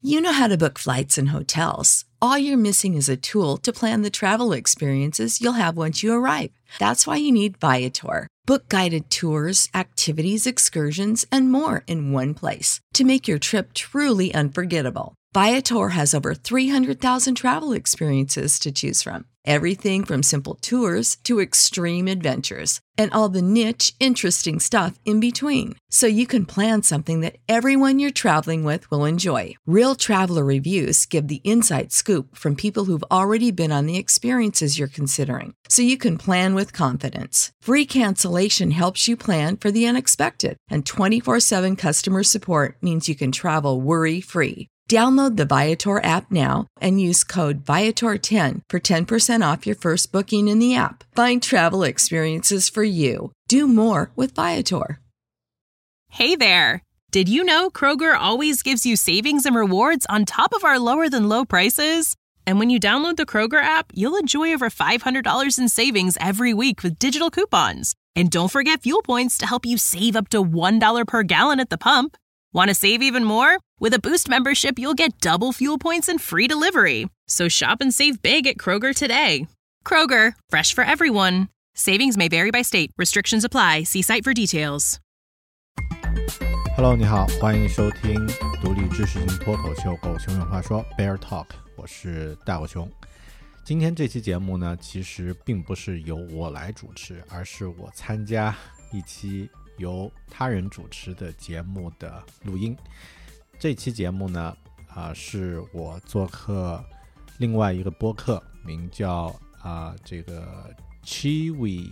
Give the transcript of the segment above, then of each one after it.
You know how to book flights and hotels. All you're missing is a tool to plan the travel experiences you'll have once you arrive. That's why you need Viator. Book guided tours, activities, excursions, and more in one place to make your trip truly unforgettable. Viator has over 300,000 travel experiences to choose from. Everything from simple tours to extreme adventures and all the niche, interesting stuff in between. So you can plan something that everyone you're traveling with will enjoy. Real traveler reviews give the inside scoop from people who've already been on the experiences you're considering. So you can plan with confidence. Free cancellation helps you plan for the unexpected. And 24/7 customer support means you can travel worry-free. Download the Viator app now and use code Viator10 for 10% off your first booking in the app. Find travel experiences for you. Do more with Viator. Hey there! Did you know Kroger always gives you savings and rewards on top of our lower-than-low prices? And when you download the Kroger app, you'll enjoy over $500 in savings every week with digital coupons. And don't forget fuel points to help you save up to $1 per gallon at the pump. Want to save even more? With a Boost membership, you'll get double fuel points and free delivery. So shop and save big at Kroger today. Kroger, fresh for everyone. Savings may vary by state. Restrictions apply. See site for details. Hello， 你好，欢迎收听独立知识型脱口秀《狗熊有话说》Bear Talk， 我是大狗熊。今天这期节目呢，其实并不是由我来主持，而是我参加一期由他人主持的节目的录音。这期节目呢，是我做客另外一个播客，名叫这个 Chiwi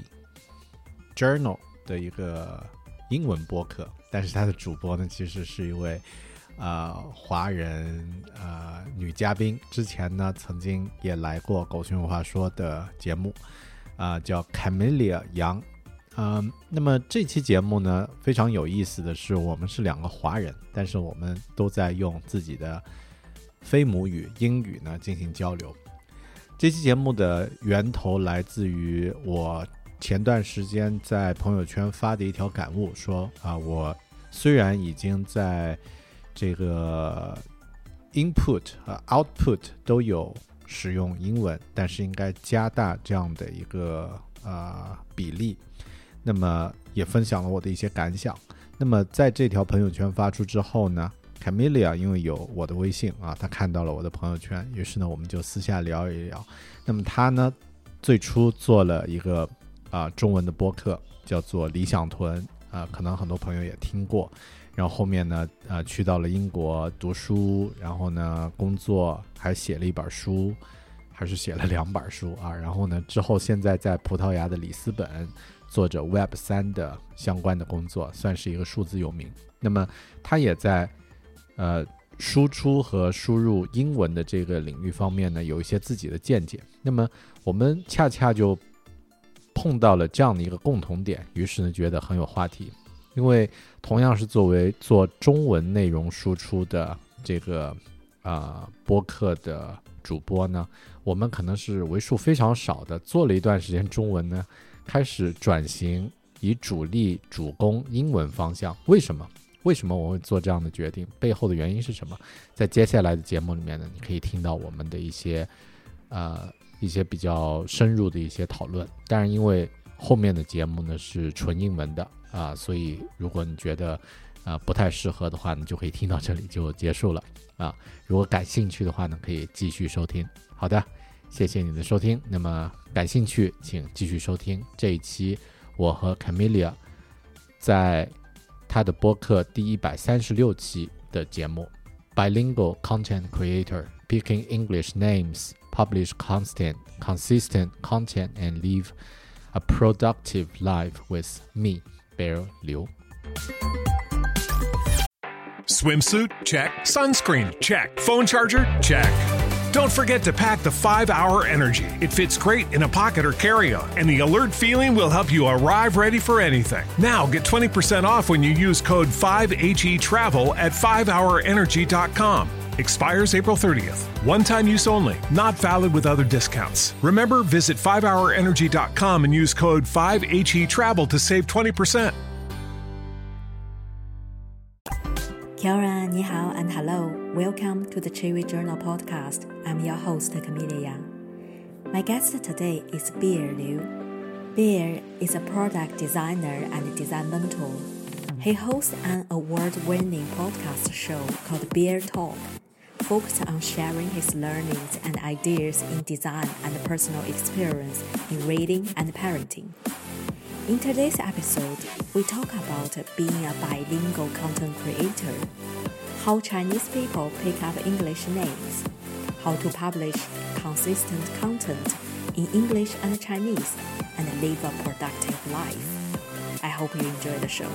Journal 的一个英文播客，但是他的主播呢，其实是一位华人女嘉宾，之前呢曾经也来过狗熊有话说的节目，叫 Camellia 杨。那么这期节目呢非常有意思的是，我们是两个华人，但是我们都在用自己的非母语英语呢进行交流。这期节目的源头来自于我前段时间在朋友圈发的一条感悟，说我虽然已经在这个 input 和 output 都有使用英文，但是应该加大这样的一个比例。那么也分享了我的一些感想。那么在这条朋友圈发出之后呢， Camellia 因为有我的微信他看到了我的朋友圈，于是呢我们就私下聊一聊。那么他呢最初做了一个中文的播客，叫做理想屯，可能很多朋友也听过。然后后面呢去到了英国读书，然后呢工作，还写了一本书，还是写了2本书然后呢之后现在在葡萄牙的里斯本做着 Web3 的相关的工作，算是一个数字游民。那么他也在输出和输入英文的这个领域方面呢有一些自己的见解。那么我们恰恰就碰到了这样的一个共同点，于是呢觉得很有话题。因为同样是作为做中文内容输出的这个播客的主播呢，我们可能是为数非常少的做了一段时间中文呢开始转型以主力主攻英文方向。为什么我会做这样的决定，背后的原因是什么？在接下来的节目里面呢，你可以听到我们的一些比较深入的一些讨论。当然因为后面的节目呢是纯英文的所以如果你觉得不太适合的话，你就可以听到这里就结束了如果感兴趣的话呢，可以继续收听。好的，谢谢你的收听。那么感兴趣请继续收听这一期我和 Camellia 在他的播客第136期的节目 Bilingual Content Creator Picking English Names Publish Consistent Content and Live a Productive Life with me, Bear Liu. Swimsuit? Check. Sunscreen? Check. Phone charger? Check. Don't forget to pack the 5-Hour Energy. It fits great in a pocket or carry-on, and the alert feeling will help you arrive ready for anything. Now get 20% off when you use code 5HETRAVEL at 5hourenergy.com. Expires April 30th. One-time use only. Not valid with other discounts. Remember, visit 5hourenergy.com and use code 5HETRAVEL to save 20%. Kiara 你好 and hello， Welcome to the Chewy Journal podcast. I'm your host, Camelia Yang. My guest today is Bear Liu. Bear is a product designer and design mentor. He hosts an award-winning podcast show called Bear Talk, focused on sharing his learnings and ideas in design and personal experience in reading and parenting. In today's episode, we talk about being a bilingual content creator, how Chinese people pick up English names, how to publish consistent content in English and Chinese, and live a productive life. I hope you enjoy the show.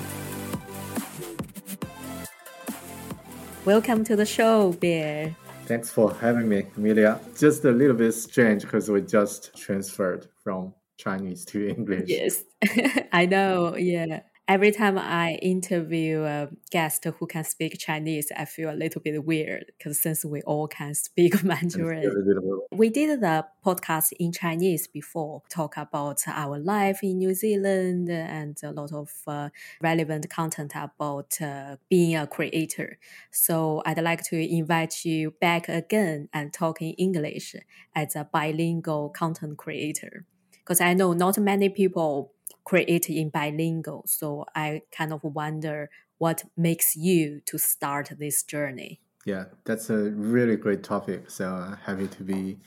Welcome to the show, Bear. Thanks for having me, Amelia. Just a little bit strange because we just transferred from Chinese to English. Yes, I know. Yeah. Every time I interview a guest who can speak Chinese, I feel a little bit weird because since we all can speak Mandarin. We did the podcast in Chinese before, talk about our life in New Zealand and a lot of relevant content about being a creator. So I'd like to invite you back again and talk in English as a bilingual content creator. Because I know not many people create in bilingual, so I kind of wonder what makes you to start this journey. Yeah, that's a really great topic. So happy to be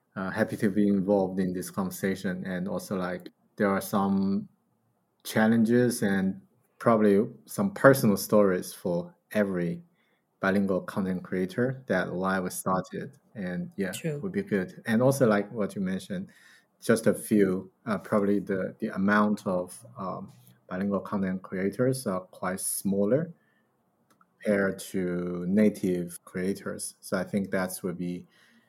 involved in this conversation. And also, like, there are some challenges and probably some personal stories for every bilingual content creator that why we started. And yeah, True. Would be good. And also, like what you mentioned, just a few, probably the amount of bilingual content creators are quite smaller compared to native creators. So I think that would be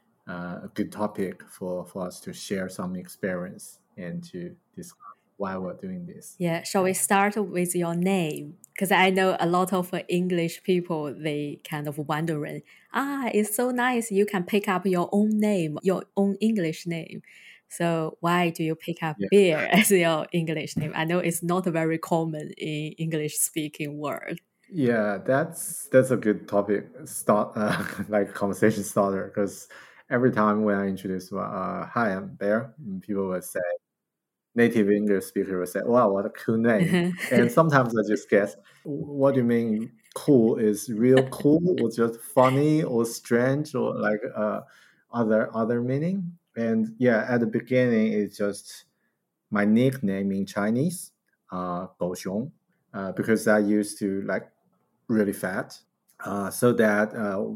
a good topic for us to share some experience and to discuss why we're doing this. Yeah, shall we start with your name? Because I know a lot of English people, they kind of wondering, it's so nice you can pick up your own name, your own English name. So why do you pick up Bear as your English name? I know it's not very common in English-speaking world. Yeah, that's a good topic start, like conversation starter. Because every time when I introduce, hi, I'm Bear, people will say, native English speaker will say, "Wow, what a cool name!" And sometimes I just guess, what do you mean? Cool is real cool, or just funny, or strange, or like other meaning? And yeah, at the beginning, it's just my nickname in Chinese, Gou Xiong, because I used to like really fat, so that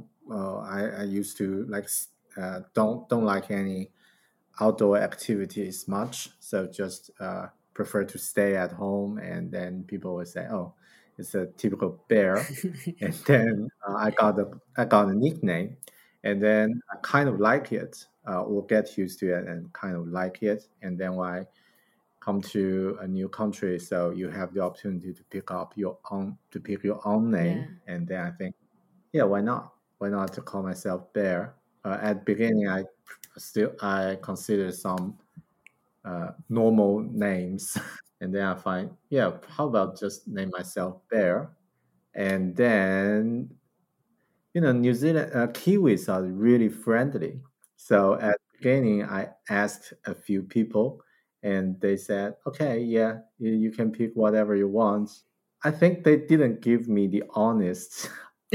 I used to like don't like any outdoor activities much, so just prefer to stay at home. And then people would say, "Oh, it's a typical bear." And then I got a nickname, and then I kind of like it, or get used to it and kind of like it. And then when I come to a new country, so you have the opportunity to pick your own name. Yeah. And then I think, yeah, why not to call myself Bear? At the beginning, I consider some normal names, and then I find, yeah, how about just name myself Bear? And then, New Zealand Kiwis are really friendly. So at the beginning, I asked a few people, and they said, "Okay, yeah, you can pick whatever you want." I think they didn't give me the honest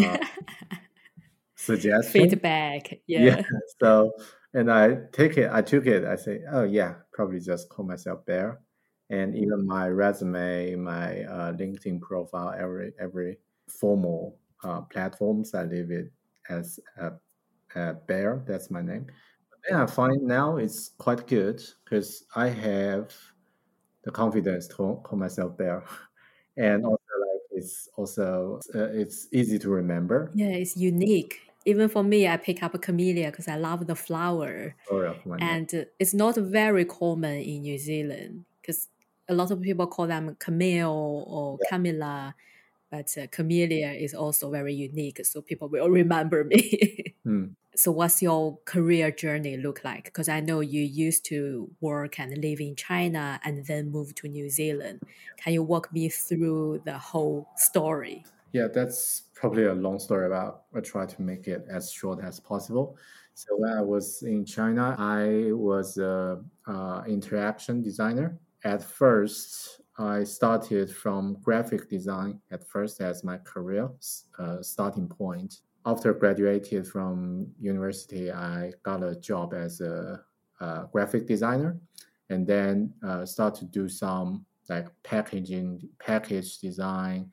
suggestion. Feedback. Yeah. So, and I took it. I say, "Oh yeah, probably just call myself Bear." And even my resume, my LinkedIn profile, every formal platforms, I leave it as Bear. That's my name. But then I find now it's quite good because I have the confidence to call myself Bear, and also like it's easy to remember. Yeah, it's unique. Even for me, I pick up a camellia because I love the flower. Story of my name. And it's not very common in New Zealand because a lot of people call them camille or camilla, but camellia is also very unique, so people will remember me. So what's your career journey look like? Because I know you used to work and live in China and then move to New Zealand. Can you walk me through the whole story? Yeah, that's probably a long story about. I try to make it as short as possible. So when I was in China, I was a interaction designer. At first, I started from graphic design at first as my career starting point. After graduated from university, I got a job as a graphic designer, and then start to do some like package design,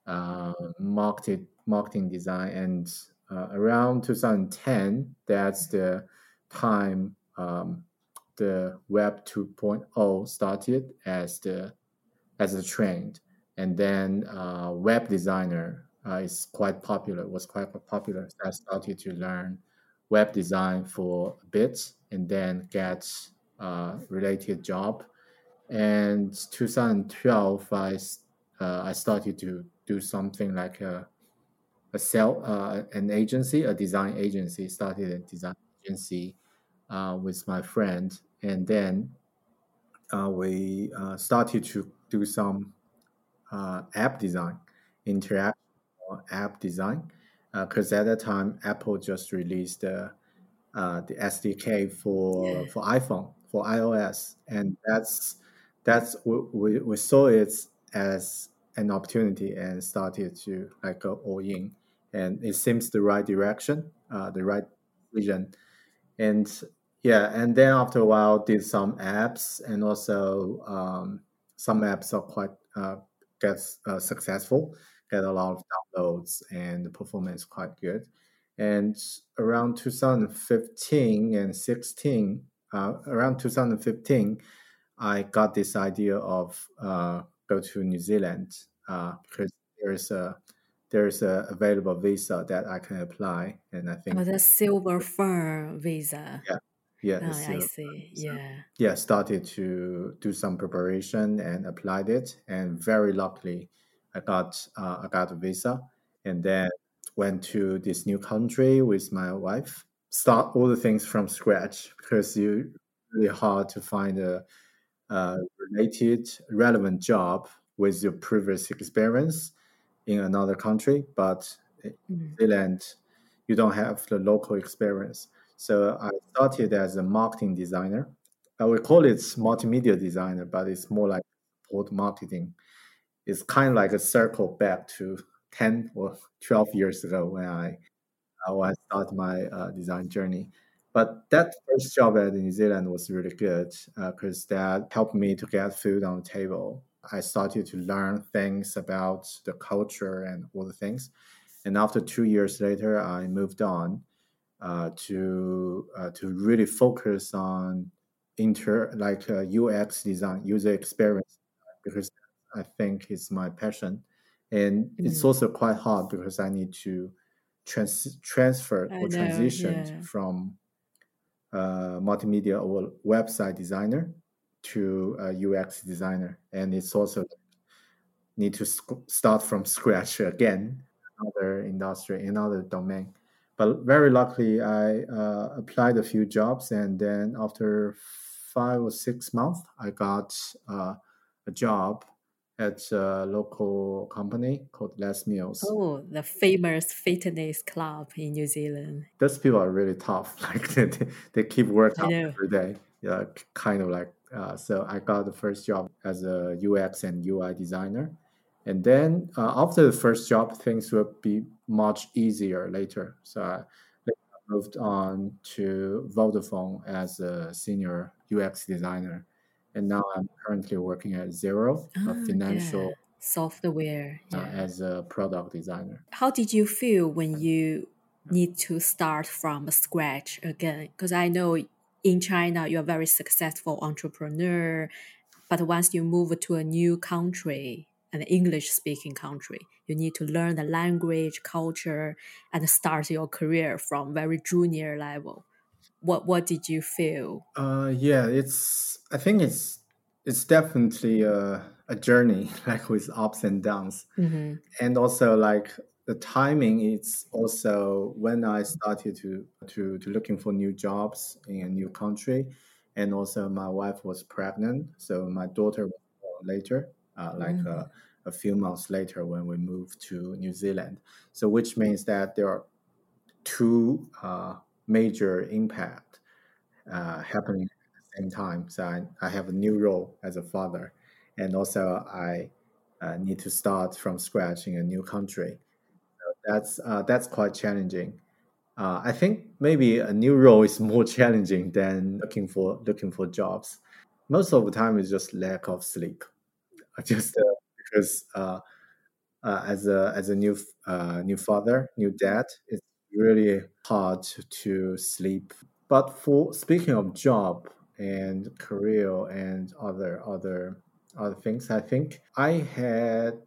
marketing design, and around 2010, that's the time the Web 2.0 started as a trend, and then web designer was quite popular. So I started to learn web design for a bit, and then get related job. And 2012, I started to do something like an agency, a design agency. Started a design agency with my friend, and then we started to do some app design, interaction or app design, because at that time Apple just released the SDK for iPhone, for iOS, and we saw it as an opportunity and started to like go all in, and it seems the right direction, the right vision. And yeah, and then after a while did some apps, and also some apps are quite gets successful, get a lot of downloads, and the performance quite good. And around 2015 and 16, around 2015, I got this idea of go to New Zealand, because there's a available visa that I can apply, and I think the silver fur visa. yeah, Oh, I see. Yeah. yeah, started to do some preparation and applied it, and very luckily I got a visa, and then went to this new country with my wife, start all the things from scratch, because you really hard to find a related relevant job with your previous experience in another country, but in New Zealand you don't have the local experience. So I started as a marketing designer. I would call it multimedia designer, but it's more like support marketing. It's kind of like a circle back to 10 or 12 years ago when I started my design journey. But that first job at New Zealand was really good, because that helped me to get food on the table. I started to learn things about the culture and all the things. And after 2 years later, I moved on to really focus on UX design, user experience, because I think it's my passion, and it's also quite hard because I need to transfer or transition from multimedia or website designer to a UX designer, and it's also need to start from scratch again, another industry, another domain. But very luckily, I applied a few jobs, and then after 5 or 6 months, I got a job at a local company called Les Mills. Oh, the famous fitness club in New Zealand. Those people are really tough. Like they keep working every day. Yeah, kind of like. So I got the first job as a UX and UI designer. And then after the first job, things will be much easier later. So I moved on to Vodafone as a senior UX designer. And now I'm currently working at Xero, a financial software as a product designer. How did you feel when you need to start from scratch again? Because I know in China, you're a very successful entrepreneur, but once you move to a new country, an English-speaking country, you need to learn the language, culture, and start your career from very junior level. What did you feel? Yeah, I think it's definitely a journey, like with ups and downs. And also like the timing, it's also when I started to looking for new jobs in a new country, and also my wife was pregnant, so my daughter was born later, like a few months later when we moved to New Zealand. So which means that there are two major impact happening at the same time. So I have a new role as a father, and also I need to start from scratch in a new country. So that's quite challenging. I think maybe a new role is more challenging than looking for jobs. Most of the time, it's just lack of sleep. Just because as a new father, new dad, it's really hard to sleep. But for speaking of job and career and other things, I think I had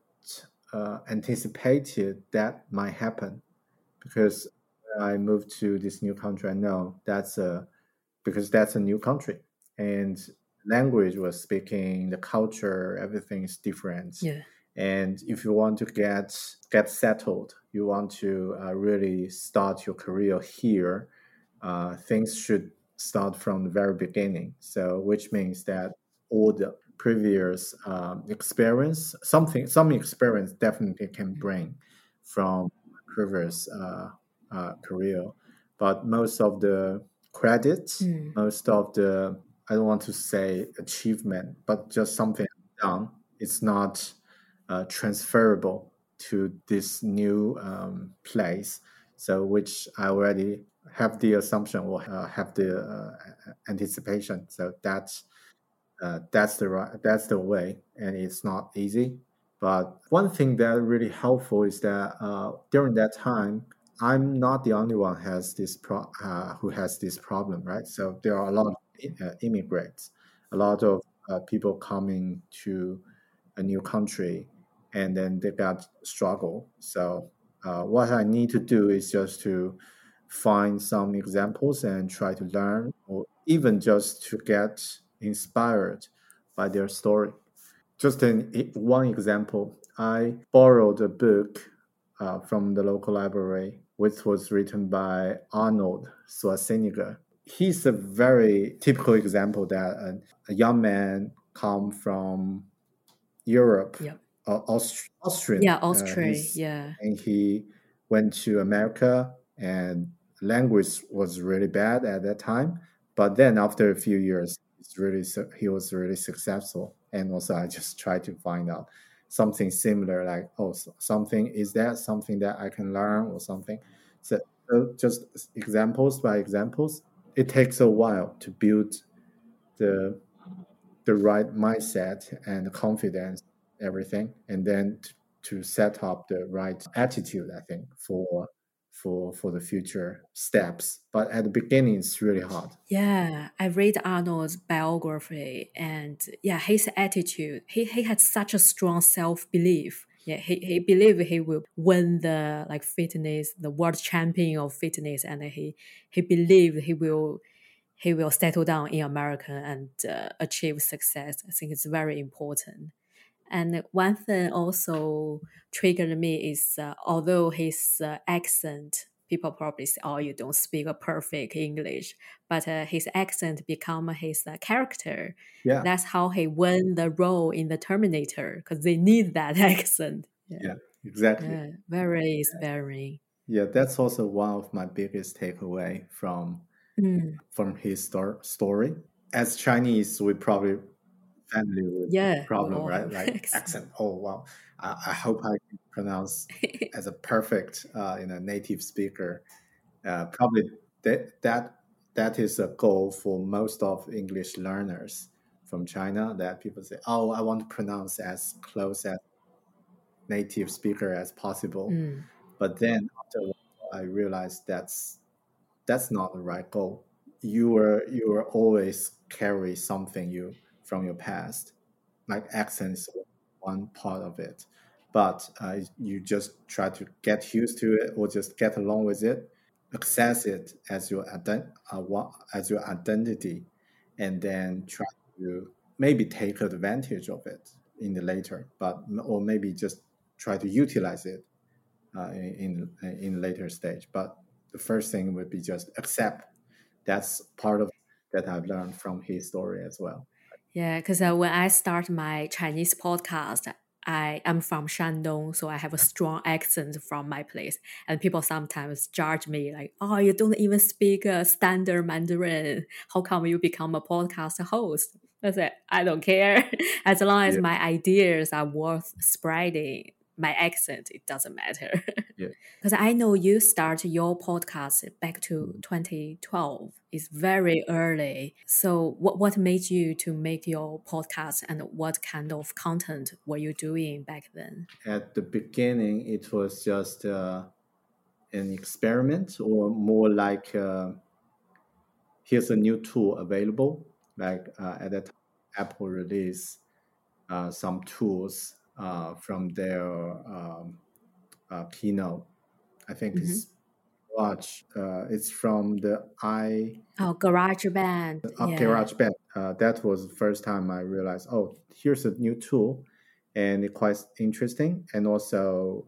anticipated that might happen because when I moved to this new country, I know because that's a new country and language was speaking, the culture, everything is different. Yeah. And if you want to get settled, you want to really start your career here, things should start from the very beginning. So, which means that all the previous experience, some experience definitely can bring from previous career, but most of the credits, most of the I don't want to say achievement, but just something done. It's not transferable to this new place. So, which I already have the assumption or have the anticipation. So that's that's the way, and it's not easy. But one thing that really helpful is that during that time, I'm not the only one who has this problem, right? So there are a lot of immigrants, a lot of people coming to a new country, and then they got struggle. So what I need to do is just to find some examples and try to learn, or even just to get inspired by their story. Just one example, I borrowed a book from the local library, which was written by Arnold Schwarzenegger. He's a very typical example that a young man come from Europe, Austrian. Yeah, Austria. And he went to America, and language was really bad at that time. But then after a few years, he was really successful. And also, I just tried to find out something similar, like is that something that I can learn or something. So just examples by examples. It takes a while to build the right mindset and confidence, everything, and then to set up the right attitude, I think, for the future steps. But at the beginning, it's really hard. Yeah, I read Arnold's biography, and his attitude. He had such a strong self-belief. Yeah, he believed he will win the fitness, the world champion of fitness, and he believed he will settle down in America and achieve success. I think it's very important. And one thing also triggered me is although his accent, people probably say, "Oh, you don't speak a perfect English," but his accent become his character. Yeah, that's how he won the role in the Terminator, because they need that accent. Yeah, exactly. Yeah, very inspiring. Yeah, that's also one of my biggest takeaway from his story. As Chinese, we probably family with problem, right? Like accent. Oh wow! I hope I can pronounce as a perfect native speaker. Probably that is a goal for most of English learners from China. That people say, "Oh, I want to pronounce as close as native speaker as possible." But then after a while, I realized that's not the right goal. You are always carry something from your past, like accents, one part of it, but you just try to get used to it or just get along with it, access it as your identity, and then try to maybe take advantage of it in the later, or maybe just try to utilize it in later stage. But the first thing would be just accept. That's part of that I've learned from his story as well. Yeah, because when I start my Chinese podcast, I am from Shandong, so I have a strong accent from my place. And people sometimes judge me like, oh, you don't even speak standard Mandarin. How come you become a podcast host? I said, I don't care. As long as Yeah, my ideas are worth spreading, my accent, it doesn't matter. yeah. Because I know you start your podcast back to 2012. It's very early. So what made you to make your podcast and what kind of content were you doing back then? At the beginning, it was just an experiment, or more like here's a new tool available. Like at that time, Apple released some tools from their keynote. I think Mm-hmm. it's Watch. It's from the Oh, GarageBand. Yeah. GarageBand. That was the first time I realized, oh, here's a new tool, and it's quite interesting. And also,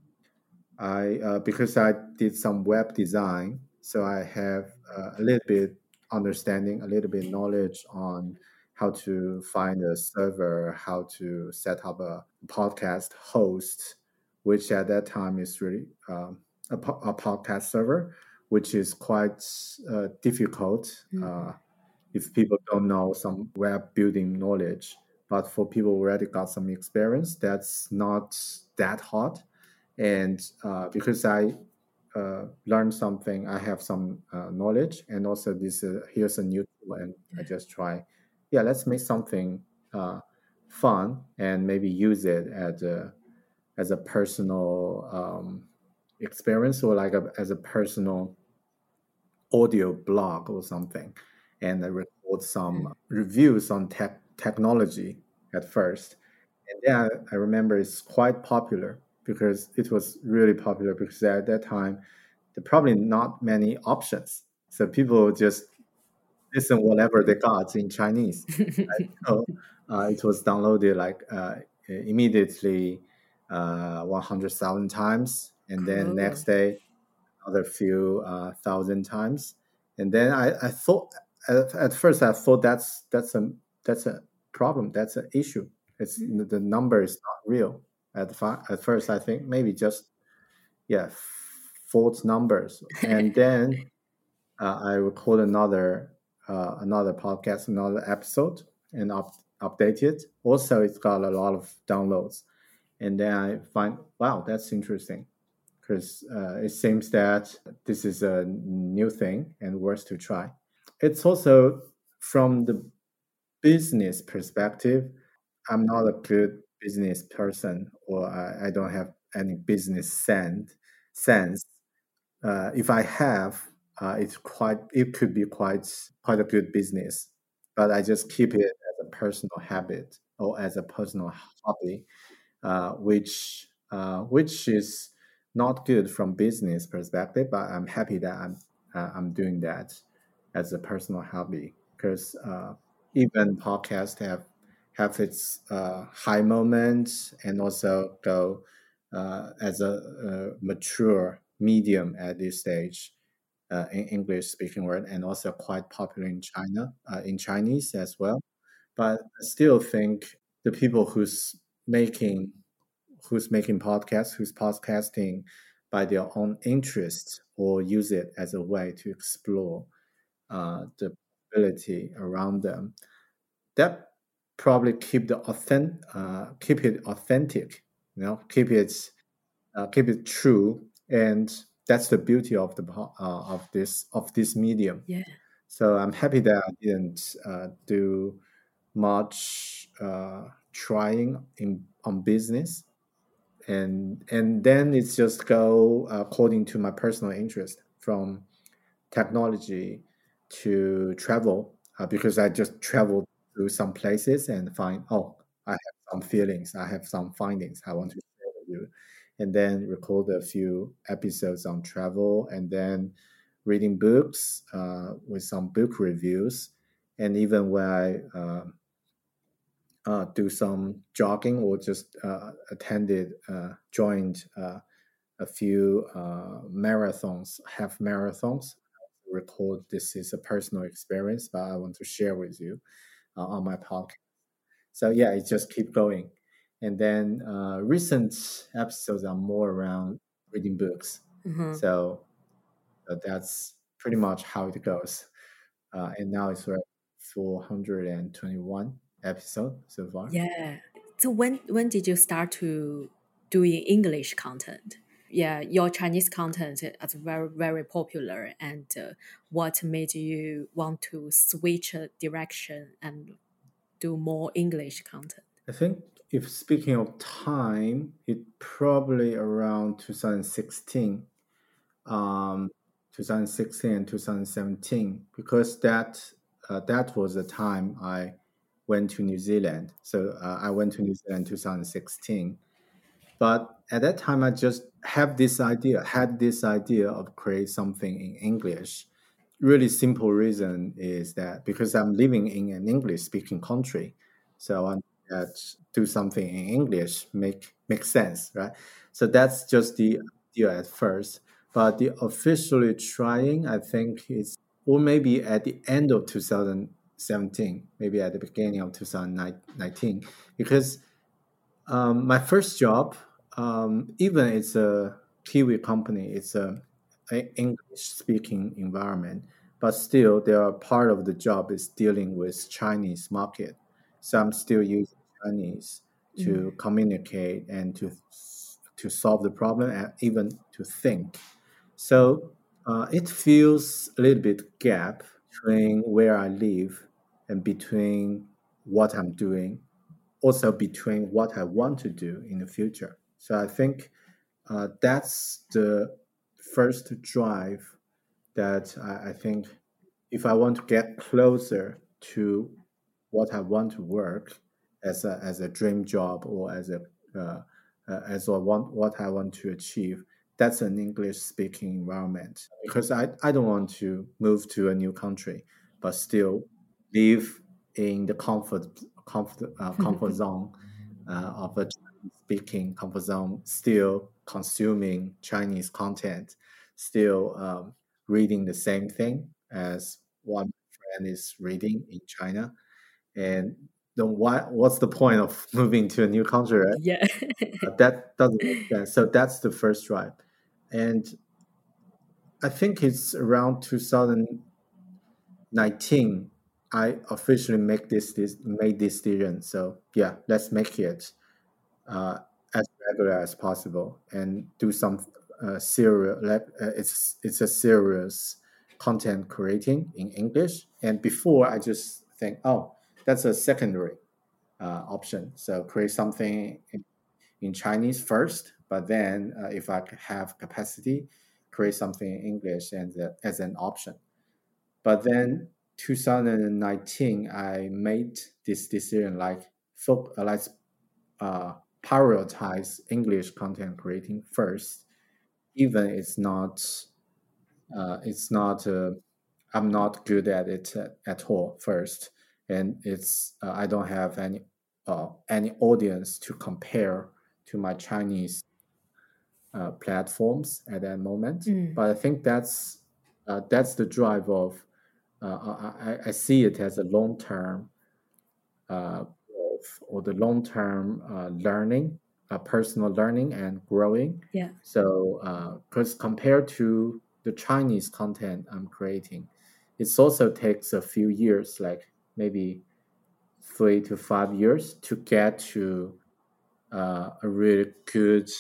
I because I did some web design, so I have a little bit understanding, a little bit knowledge on how to find a server, how to set up a podcast host, which at that time is really a podcast server, which is quite difficult if people don't know some web building knowledge. But for people who already got some experience, that's not that hard. And because I learned something, I have some knowledge, and also this here's a new tool, and I just try. Yeah, let's make something fun and maybe use it as a personal experience, or like as a personal audio blog or something, and I record some reviews on technology at first. And then I remember it's quite popular because it was really popular because at that time there probably not many options. So people just listen whatever they got in Chinese. So it was downloaded like immediately 100,000 times, and then Cool. next day another few thousand times. And then I thought at first I thought that's a problem, that's an issue. It's the number is not real. At first I think maybe just yeah false numbers. And then I record another podcast, another episode, and update it. Also, it's got a lot of downloads. And then I find, wow, that's interesting, because it seems that this is a new thing and worth to try. It's also from the business perspective. I'm not a good business person, or I don't have any business sense. If I have, it could be quite a good business, but I just keep it as a personal habit or as a personal hobby, which is not good from business perspective. But I'm happy that I'm doing that as a personal hobby, because even podcasts have its high moments, and also go as a mature medium at this stage in English speaking world, and also quite popular in China, in Chinese as well. But I still think the people who's making podcasts, who's podcasting by their own interest, or use it as a way to explore the ability around them, that probably keep it authentic, keep it true. And that's the beauty of this medium. Yeah. So I'm happy that I didn't do much trying on business, and then it's just go according to my personal interest, from technology to travel, because I just traveled to some places and find, oh, I have some feelings, I have some findings I want to share with you, and then record a few episodes on travel, and then reading books with some book reviews. And even when I do some jogging, or just joined a few marathons, half marathons, record. This is a personal experience, but I want to share with you on my podcast. So yeah, it just keep going. And then recent episodes are more around reading books. So that's pretty much how it goes. And now it's 421 episode so far. Yeah. So when did you start to doing English content? Yeah, your Chinese content is very, very popular. And what made you want to switch a direction and do more English content? I think if speaking of time, it probably around 2016, 2016 and 2017, because that was the time I went to New Zealand. So I went to New Zealand in 2016. But at that time, I just had this idea of create something in English. Really simple reason is that because I'm living in an English speaking country, so I want that do something in English make sense, right? So that's just the idea at first. But the officially trying, I think it's, or maybe at the end of 2017, maybe at the beginning of 2019, because my first job, even it's a Kiwi company, it's a English-speaking environment, but still, there are part of the job is dealing with Chinese market. So I'm still using Chinese to communicate and to solve the problem and even to think. So it feels a little bit gap between where I live and between what I'm doing, also between what I want to do in the future. So I think that's the first drive that I think if I want to get closer to what I want to work as a dream job or what I want to achieve, that's an English speaking environment, because I don't want to move to a new country but still live in the comfort zone of a Chinese speaking comfort zone, still consuming Chinese content, still reading the same thing as one friend is reading in China. And then what's the point of moving to a new country, right? Yeah. That doesn't make sense. So that's the first drive. And I think it's around 2019 I officially made this decision. So yeah, let's make it as regular as possible and do some serious, like it's a serious content creating in English. And before I just think, oh, that's a secondary option. So create something in Chinese first, but then if I have capacity, create something in English and as an option. But then 2019, I made this decision like let's prioritize English content creating first, even it's not I'm not good at it at all first, and it's I don't have any audience to compare to my Chinese platforms at that moment. But I think that's the drive of I see it as a long-term growth or the long-term learning, personal learning and growing. Yeah. So because compared to the Chinese content I'm creating, it also takes a few years, like maybe 3 to 5 years to get to a really good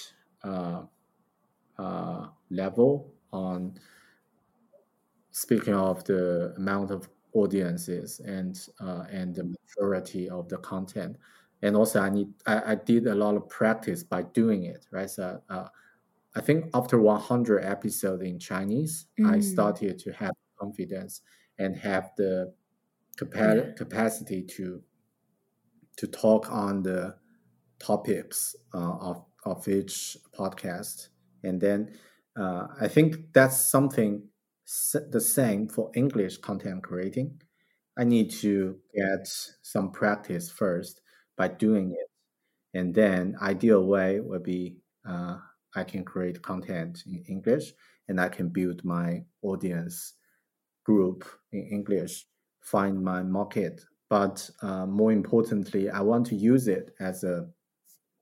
level on speaking of the amount of audiences and the maturity of the content. And also I did a lot of practice by doing it, right? So I think after 100 episodes in Chinese, I started to have confidence and have the capacity to talk on the topics of each podcast. And then I think that's something the same for English content creating. I need to get some practice first by doing it. And then ideal way would be I can create content in English and I can build my audience group in English, find my market. But more importantly, I want to use it as a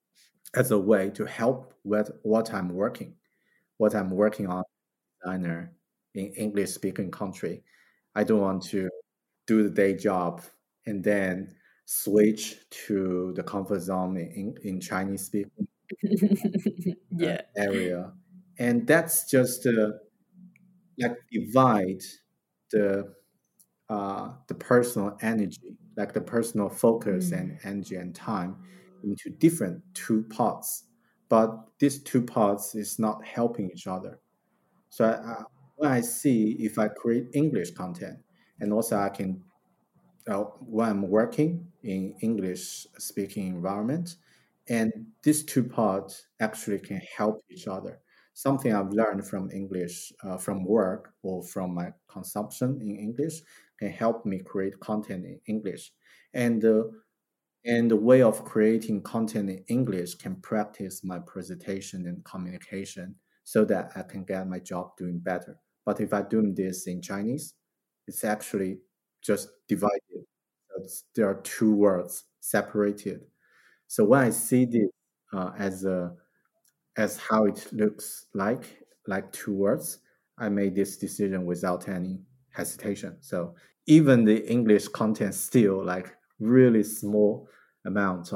as a way to help with what I'm working on designer in English speaking country. I don't want to do the day job and then switch to the comfort zone in Chinese speaking Yeah. area. And that's just like divide the the personal energy, like the personal focus and energy and time into different two parts. But these two parts is not helping each other. So when I see if I create English content, and also I can when I'm working in English speaking environment, and these two parts actually can help each other. Something I've learned from English, from work or from my consumption in English, can help me create content in English, and and the way of creating content in English can practice my presentation and communication so that I can get my job doing better. But if I'm doing this in Chinese, it's actually just divided. There are two words separated. So when I see this as how it looks like two words, I made this decision without any hesitation. So even the English content still like really small amount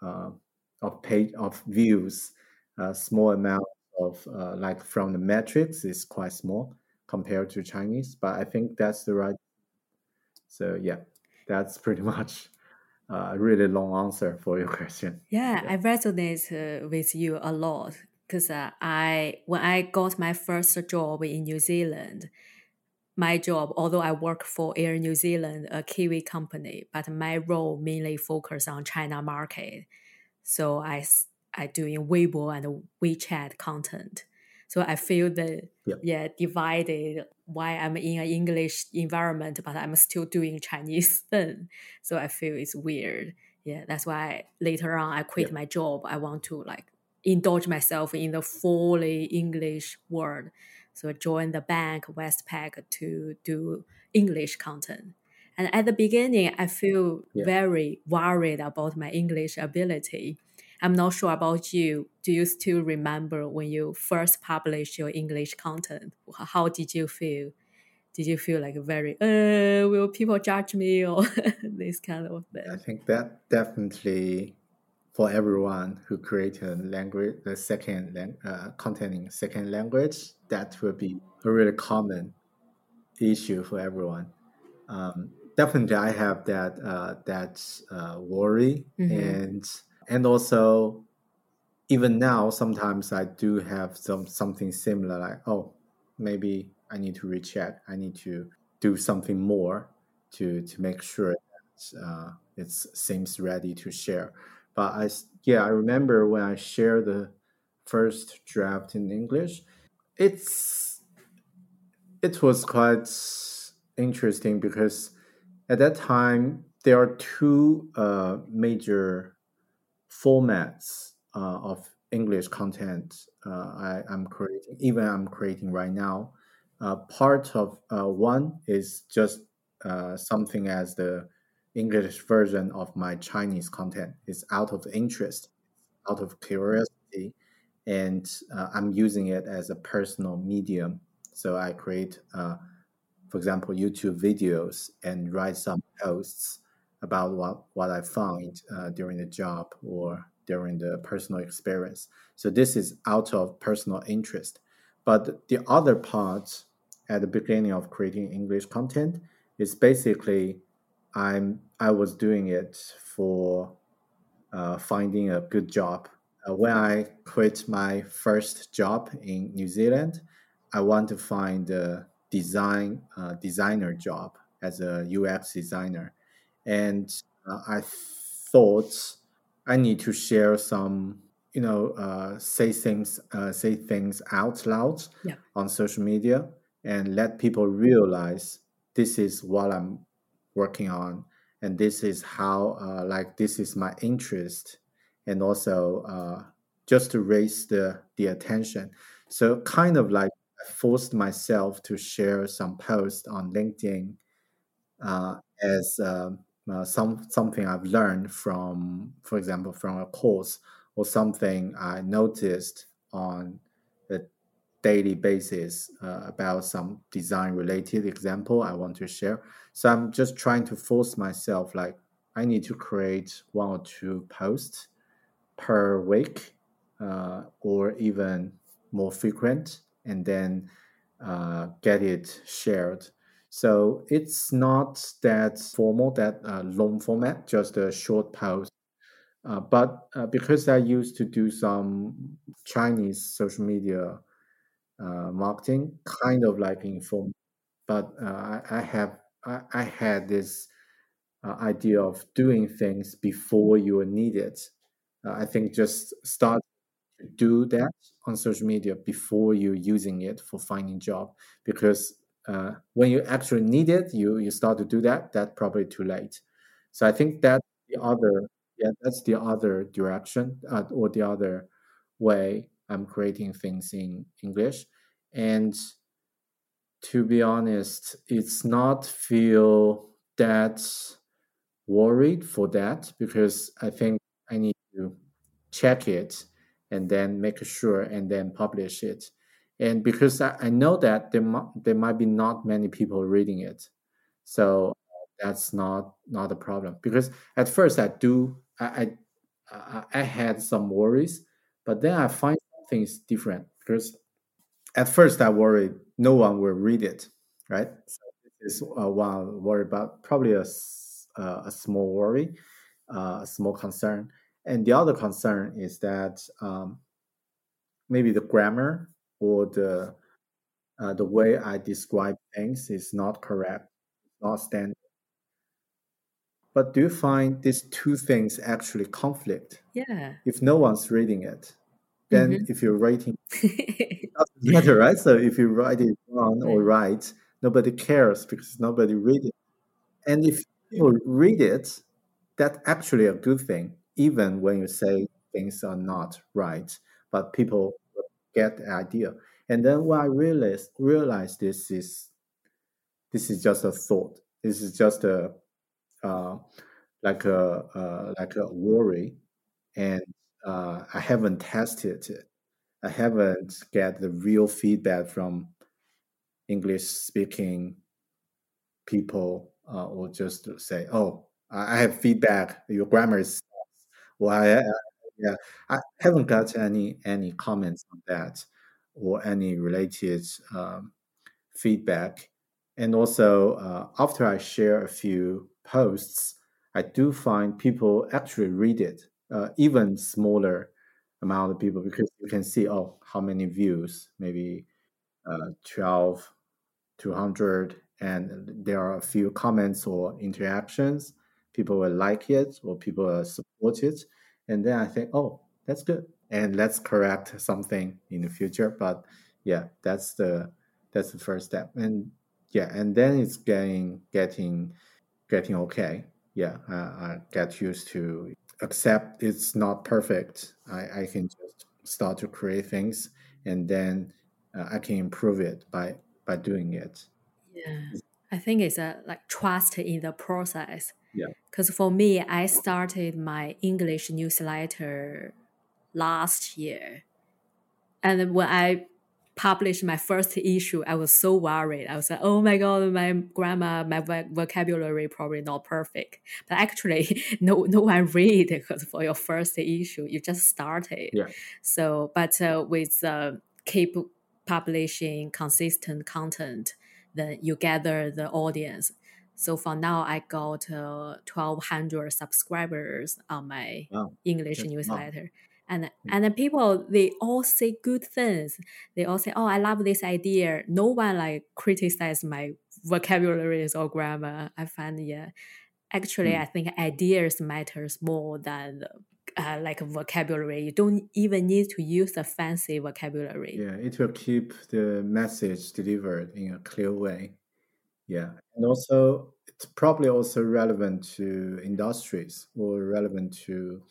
of page of views, small amount of like from the metrics is quite small compared to Chinese, but I think that's the right. So yeah, that's pretty much a really long answer for your question. Yeah, Yeah. I resonate with you a lot because when I got my first job in New Zealand, my job, although I work for Air New Zealand, a Kiwi company, but my role mainly focus on China market. So I doing Weibo and WeChat content. So I feel divided why I'm in an English environment, but I'm still doing Chinese thing. So I feel it's weird. Yeah, that's why later on I quit Yeah. my job. I want to like indulge myself in the fully English world. So I joined the bank Westpac to do English content. And at the beginning, I feel Yeah. very worried about my English ability. I'm not sure about you. Do you still remember when you first published your English content? How did you feel? Did you feel like very, will people judge me or this kind of I thing? think that definitely for everyone who create a language, the content in second language, that will be a really common issue for everyone. Definitely, I have that worry, and also even now, sometimes I do have something similar, like, oh, maybe I need to recheck. I need to do something more to make sure that it seems ready to share. But I remember when I shared the first draft in English, it's it was quite interesting because at that time there are two major formats of English content I'm creating, even I'm creating right now. Part of one is just something as the English version of my Chinese content. It's out of interest, out of curiosity, and I'm using it as a personal medium. So I create, for example, YouTube videos and write some posts about what I found during the job or during the personal experience. So this is out of personal interest. But the other part at the beginning of creating English content is basically I was doing it for finding a good job. When I quit my first job in New Zealand, I want to find a designer job as a UX designer, and I thought I need to share some, say things out loud Yeah. on social media and let people realize this is what I'm working on, and this is how like this is my interest, and also just to raise the attention. So kind of like I forced myself to share some posts on LinkedIn as something I've learned from, for example, from a course or something I noticed on a daily basis about some design related example I want to share. So I'm just trying to force myself, like I need to create 1 or 2 posts per week, or even more frequent, and then get it shared. So it's not that formal, that long format, just a short post. But because I used to do some Chinese social media marketing, kind of like informal, but I had this idea of doing things before you need it. I think just start to do that on social media before you're using it for finding job, because when you actually need it, you start to do that. That's probably too late. So I think that's the other direction, or the other way I'm creating things in English. And to be honest, it's not feel that worried for that, because I think I need to check it and then make sure and then publish it. And because I know that there might be not many people reading it, so that's not a problem. Because at first I had some worries, but then I find something is different. Because at first I worried no one will read it, right? So this is one worry, about probably a small worry, a small concern. And the other concern is that maybe the grammar or the way I describe things is not correct, not standard. But do you find these two things actually conflict? Yeah. If no one's reading it, then Mhm. if you're writing, it doesn't matter, right? So if you write it wrong or right, nobody cares because nobody read it. And if people read it, that's actually a good thing, even when you say things are not right, but people get the idea. And then what I realized this is just a thought. This is just a uh, like a worry, and I haven't tested it. I haven't get the real feedback from English speaking people, or just to say, "Oh, I have feedback. Your grammar is." Well, yeah, I haven't got any comments on that or any related feedback. And also, after I share a few posts, I do find people actually read it, even smaller amount of people, because you can see, oh, how many views, maybe 12, 200, and there are a few comments or interactions. People will like it or people will support it. And then I think, oh, that's good. And let's correct something in the future. But yeah, that's the first step. And yeah, and then it's getting okay. Yeah, I get used to accept it's not perfect. I can just start to create things, and then I can improve it by doing it. Yeah. I think it's a like trust in the process. Yeah. Because for me, I started my English newsletter last year. And when I published my first issue, I was so worried. I was like, oh my God, my grammar, my vocabulary probably not perfect. But actually, no one read it because for your first issue, you just started. Yeah. So, but with keep publishing consistent content, then you gather the audience. So for now, I got 1,200 subscribers on my Wow. English Wow. newsletter. And the people, they all say good things. They all say, oh, I love this idea. No one like criticize my vocabularies or grammar. I find, yeah, actually, I think ideas matters more than like vocabulary. You don't even need to use a fancy vocabulary. Yeah, it will keep the message delivered in a clear way. Yeah. And also, it's probably also relevant to industries or relevant to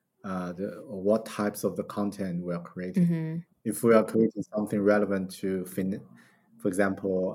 what types of the content we are creating. Mm-hmm. If we are creating something relevant to, for example,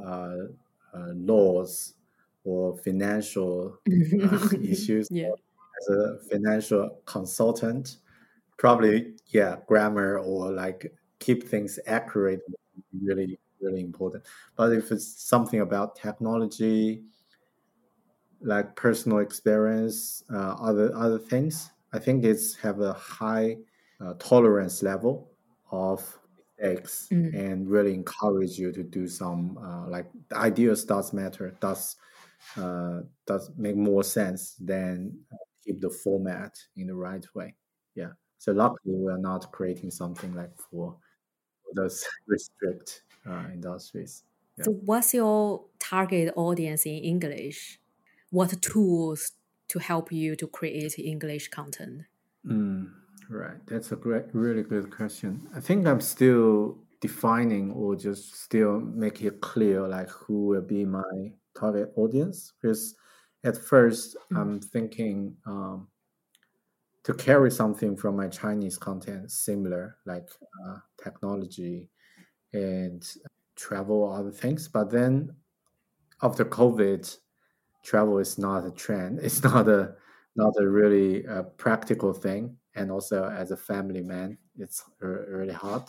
laws or financial issues, Yeah. as a financial consultant, Probably, yeah, grammar or like keep things accurate is really, really important. But if it's something about technology, like personal experience, other things, I think it's have a high tolerance level of mistakes and really encourage you to do some like the ideas does matter, does make more sense than keep the format in the right way. Yeah. So luckily we're not creating something like for those restrict industries. Yeah. So, what's your target audience in English? What tools to help you to create English content? Right. That's a really good question. I think I'm still defining or just still make it clear like who will be my target audience. Because at first I'm thinking to carry something from my Chinese content similar, like technology and travel, other things. But then after COVID, travel is not a trend. It's not a really practical thing. And also, as a family man, it's really hard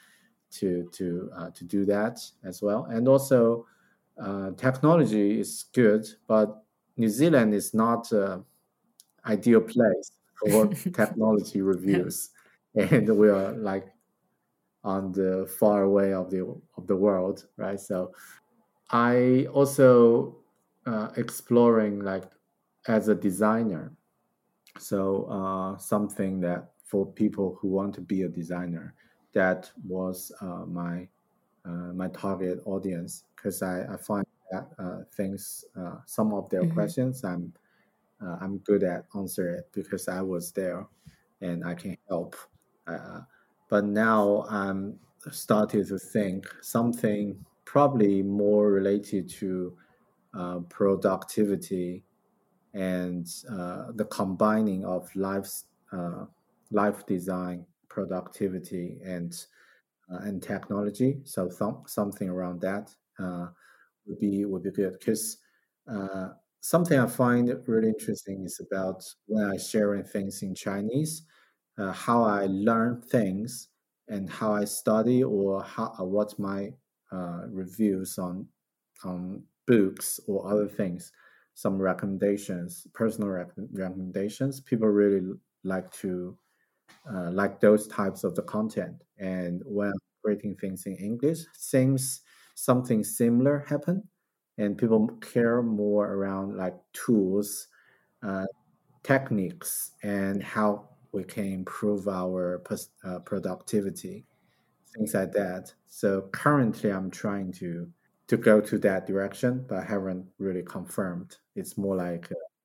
to do that as well. And also, technology is good, but New Zealand is not an ideal place for technology reviews, and we are like on the far away of the world, right? So I also exploring like as a designer, so something that for people who want to be a designer, that was my target audience, because I find that things some of their questions I'm good at answer it because I was there and I can help. But now I'm starting to think something probably more related to productivity and the combining of life design, productivity, and technology. So something around that would be good, because uh, something I find really interesting is about when I sharing things in Chinese, how I learn things and how I study, or how what's my reviews on books or other things, some recommendations, personal recommendations. People really like to like those types of the content. And when creating things in English, seems something similar happen, and people care more around like tools, uh, techniques, and how we can improve our productivity, things like that. So currently, I'm trying to go to that direction, but I haven't really confirmed. It's more like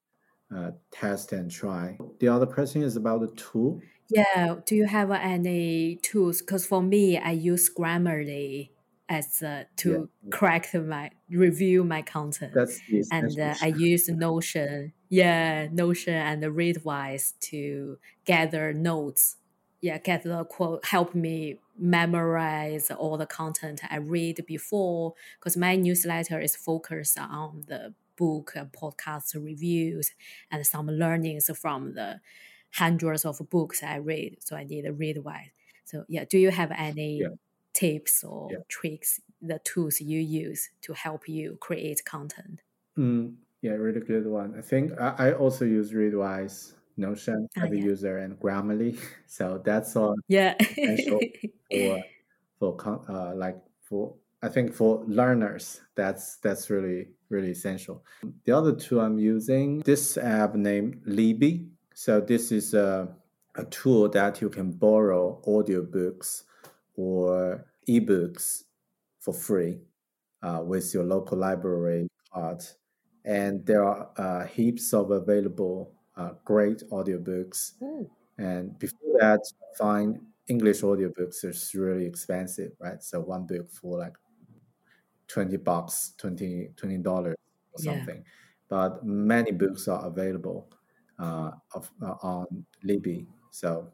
test and try. The other question is about the tool. Yeah, do you have any tools? Because for me, I use Grammarly as Yeah, to correct my review my content, that's the and essential. I use Notion. Yeah, Notion and Readwise to gather notes. Yeah, get the quote, help me memorize all the content I read before. Because my newsletter is focused on the book and podcast reviews and some learnings from the hundreds of books I read, so I need a read wise. So yeah, do you have Yeah, any tips yeah. or tricks, the tools you use to help you create content? Yeah, really good one. I think I also use Readwise, Notion, Ah, Heavy yeah, User, and Grammarly. So that's all yeah, essential for like for, I think for learners. That's really really essential. The other two I'm using this app named Libby. So this is a tool that you can borrow audiobooks or ebooks for free with your local library card. And there are heaps of available great audiobooks. Ooh, And before that, I find English audiobooks is really expensive, right? So one book for like $20, $20 or yeah, something. But many books are available on Libby. So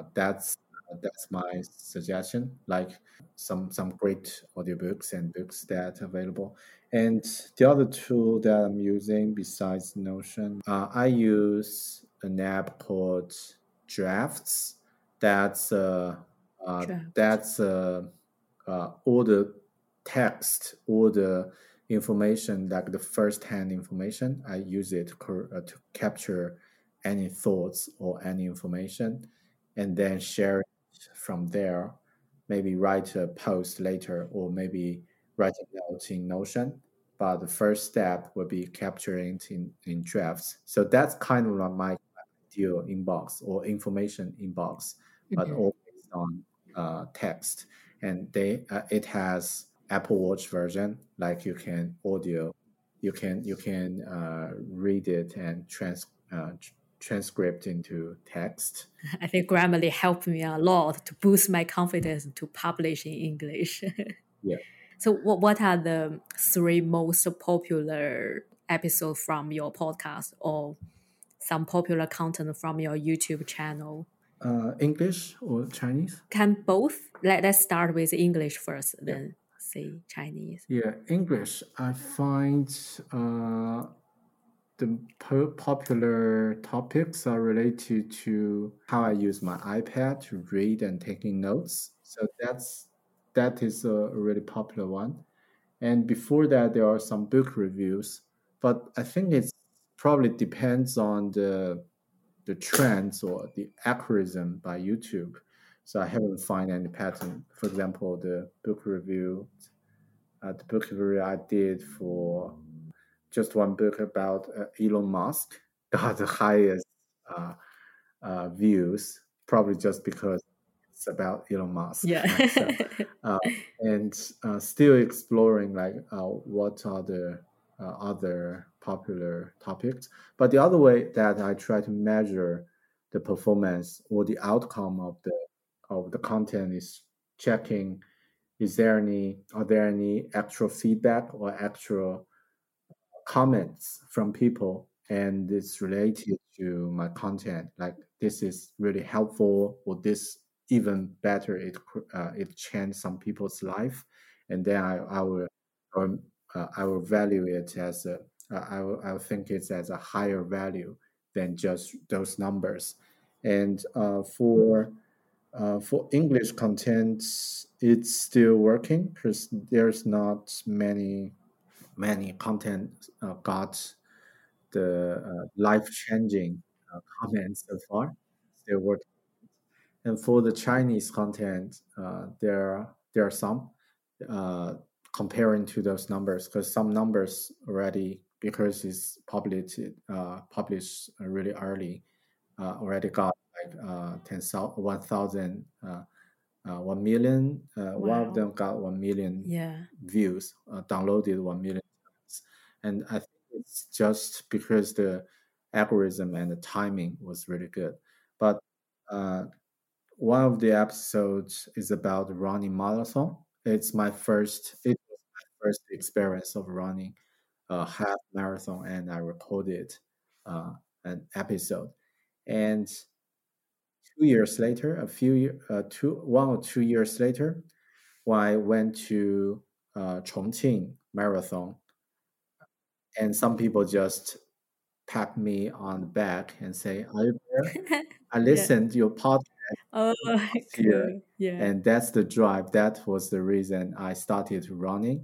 that's my suggestion. Like some great audiobooks and books that are available. And the other tool that I'm using besides Notion, I use an app called Drafts. That's Draft. that's all the text, all the information, like the first-hand information. I use it to capture any thoughts or any information, and then share it from there. Maybe write a post later, or maybe write a note in Notion. But the first step will be capturing it in drafts. So that's kind of like my ideal inbox or information inbox, but all based on text. And it has Apple Watch version, like you can audio, you can read it and transcript into text. I think Grammarly helped me a lot to boost my confidence to publish in English. Yeah. So what are the 3 most popular episodes from your podcast, or some popular content from your YouTube channel? English or Chinese? Can both? Let's start with English first, then say Chinese. Yeah, English. I find the popular topics are related to how I use my iPad to read and taking notes. So that is a really popular one. And before that, there are some book reviews. But I think it's probably depends on the trends or the algorithm by YouTube. So I haven't found any pattern. For example, the book review I did for just one book about Elon Musk got the highest views, probably just because it's about Elon Musk. Yeah. And still exploring like what are the other popular topics. But the other way that I try to measure the performance or the outcome of the content is checking are there any actual feedback or actual comments from people, and it's related to my content, like this is really helpful, or this even better, it changed some people's life, and then I will value it as I will think it's as a higher value than just those numbers. And for English content, it's still working because there's not many content got the life-changing comments so far. Still working. And for the Chinese content, there are some comparing to those numbers, because some numbers already, because it's published really early, already got like 1,000, 1 million. One of them got 1 million views, downloaded 1 million times. And I think it's just because the algorithm and the timing was really good. But one of the episodes is about running marathon. It was my first experience of running a half marathon, and I recorded an episode. And 2 years later, 1 or 2 years later, when I went to Chongqing Marathon, and some people just pat me on the back and say, "Are you there? I listened to your podcast here." Yeah. And that's the drive. That was the reason I started running.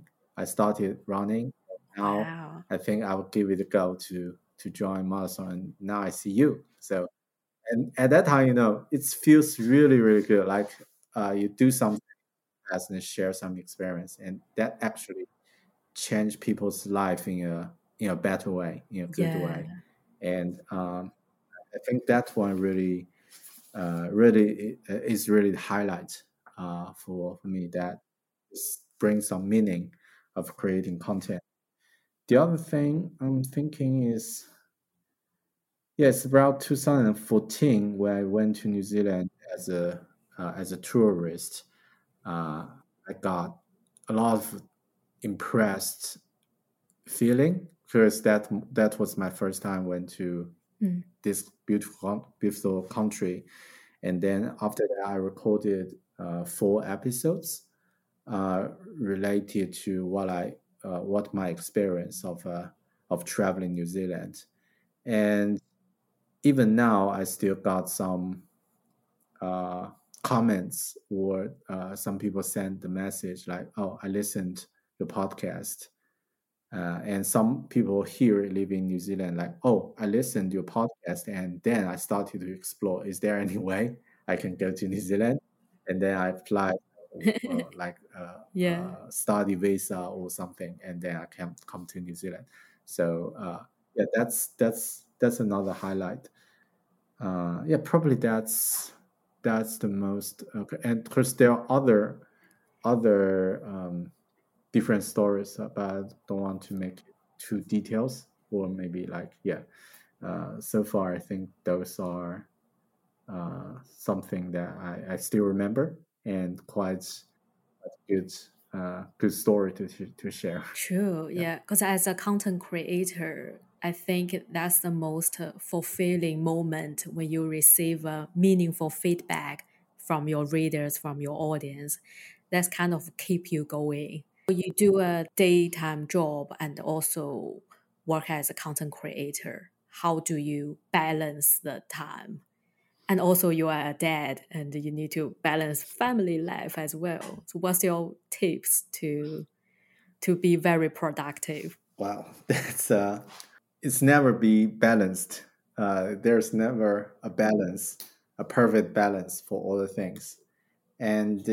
Now I think I will give it a go to join marathon. And now I see you. So, and at that time, it feels really, really good. Like you do something and share some experience, and that actually changed people's life in a better way, in a good way. And I think that one really is really the highlight for me, that brings some meaning of creating content. The other thing I'm thinking is, it's about 2014 when I went to New Zealand as a tourist. I got a lot of impressed feeling, because that was my first time went to this beautiful country. And then after that, I recorded 4 episodes related to what my experience of traveling New Zealand. And even now, I still got some comments, or some people send the message like, "Oh, I listened your podcast." And some people here live in New Zealand, like, "Oh, I listened to your podcast, and then I started to explore. Is there any way I can go to New Zealand?" And then I applied like Yeah. study visa or something, and then I can come to New Zealand. So yeah, that's another highlight. Yeah, probably that's the most. And because there are other different stories, but don't want to make it too details, or maybe like, yeah. So far, I think those are something that I still remember, and quite good good story to share. True, Yeah. yeah. Because as a content creator, I think that's the most fulfilling moment when you receive meaningful feedback from your readers, from your audience. That's kind of keep you going. You do a daytime job and also work as a content creator. How do you balance the time? And also you are a dad and you need to balance family life as well. So what's your tips to be very productive? Wow, that's it's never be balanced. There's never a balance, a perfect balance for all the things, and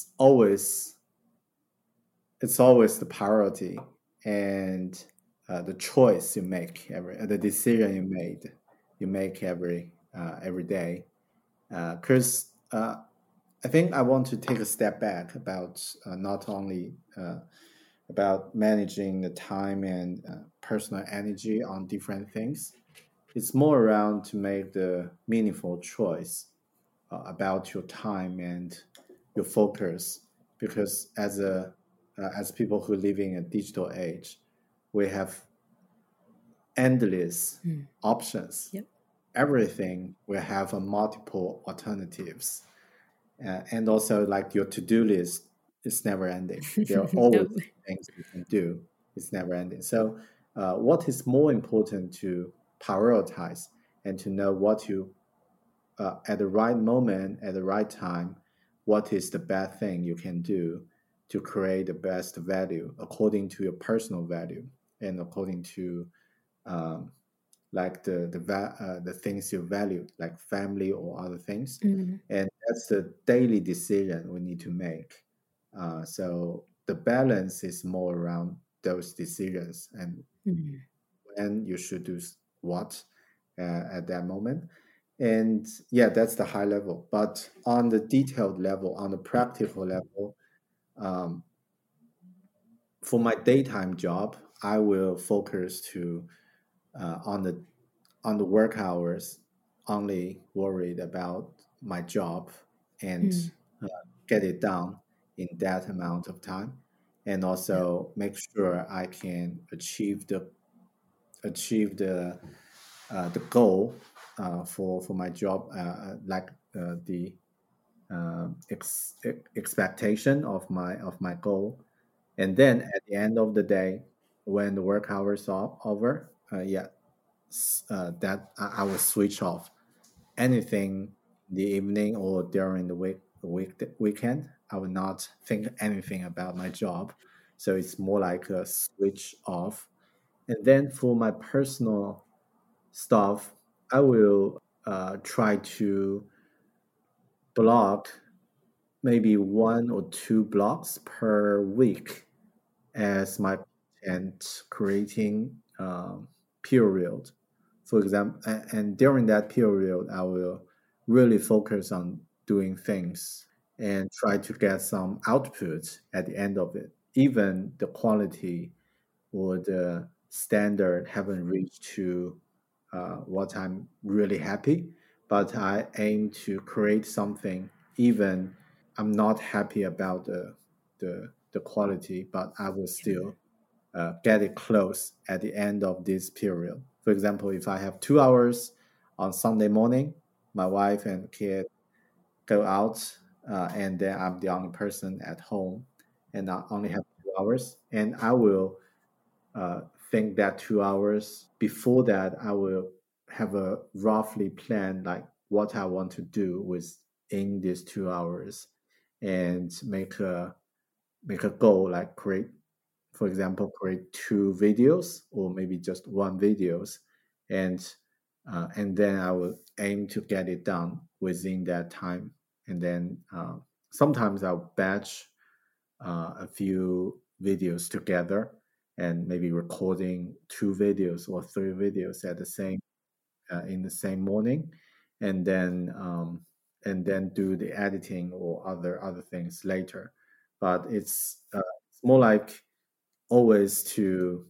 it's always the priority, and the choice you make the decision you make every day. Because I think I want to take a step back about not only about managing the time and personal energy on different things. It's more around to make the meaningful choice about your time and your focus. Because as people who live in a digital age, we have endless options. Yep. Everything will have a multiple alternatives, and also like your to-do list is never ending. There are always No. things you can do. It's never ending. So what is more important to prioritize, and to know what you at the right moment, at the right time, what is the best thing you can do to create the best value according to your personal value, and according to um, like the things you value, like family or other things. Mm, And that's the daily decision we need to make. So the balance is more around those decisions, and mm, when you should do what at that moment. And yeah, that's the high level. But on the detailed level, on the practical level, um, for my daytime job, I will focus to on the work hours, only worried about my job, and mm. uh, get it done in that amount of time, and Yeah. also make sure I can achieve the goal for my job, like the expectation of my goal. And then at the end of the day, when the work hours are over, yeah, that I will switch off anything in the evening or during the weekend. I will not think anything about my job. So it's more like a switch off. And then for my personal stuff, I will try to block maybe 1 or 2 blocks per week as my content creating period. For example, and during that period, I will really focus on doing things and try to get some output at the end of it. Even the quality or the standard haven't reached to what I'm really happy, but I aim to create something. Even I'm not happy about the quality, but I will still get it close at the end of this period. For example, if I have 2 hours on Sunday morning, my wife and kid go out, and then I'm the only person at home, and I only have 2 hours, and I will uh, think that 2 hours before that, I will have a roughly plan like what I want to do with in these 2 hours, and make a goal, like create, for example, create 2 videos or maybe just 1 videos, and then I will aim to get it done within that time. And then sometimes I'll batch a few videos together and maybe recording 2 videos or 3 videos at the same in the same morning, and then do the editing or other things later. But it's more like always to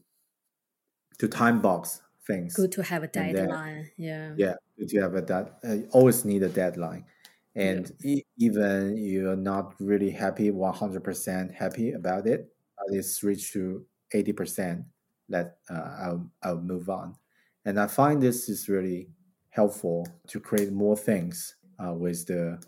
time box things. Good to have a And then, deadline. Yeah. yeah, good to have always need a deadline. And even you're not really happy, 100% happy about it, but it's reached to 80%, I'll move on. And I find this is really helpful to create more things with the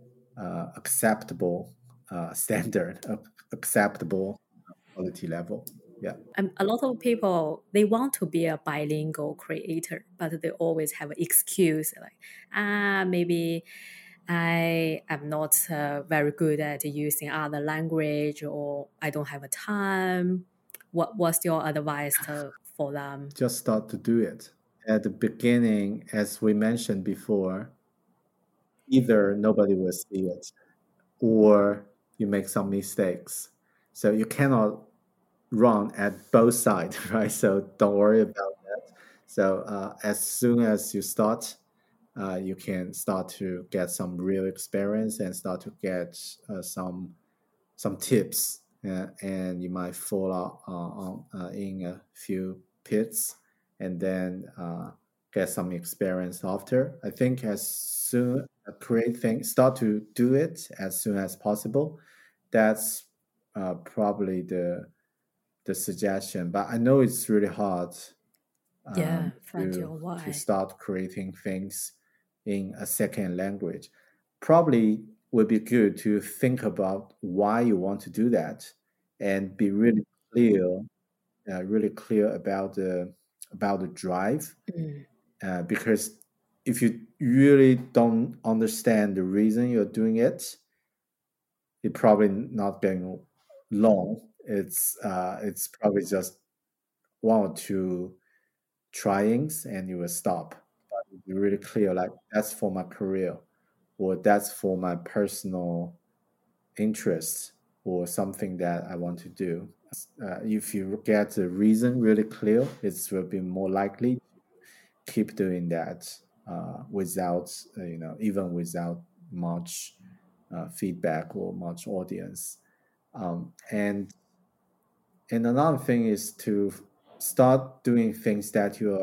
acceptable standard, acceptable quality level. Yeah. A lot of people, they want to be a bilingual creator, but they always have an excuse like, maybe I am not very good at using other language, or I don't have a time. What's your advice for them? Just start to do it. At the beginning, as we mentioned before, either nobody will see it or you make some mistakes. So you cannot run at both sides, right? So don't worry about that. So as soon as you start, you can start to get some real experience and start to get some tips, and you might fall out in a few pits, and then get some experience after. I think as soon create things, start to do it as soon as possible. That's probably the suggestion. But I know it's really hard find your why. to start creating things in a second language. Probably would be good to think about why you want to do that and be really clear about the drive. Because if you really don't understand the reason you're doing it, it's probably not going long. It's probably just 1 or 2 tryings and you will stop. But be really clear, like that's for my career, or that's for my personal interest, or something that I want to do. If you get the reason really clear, it will be more likely to keep doing that without even without much feedback or much audience. And another thing is to start doing things that you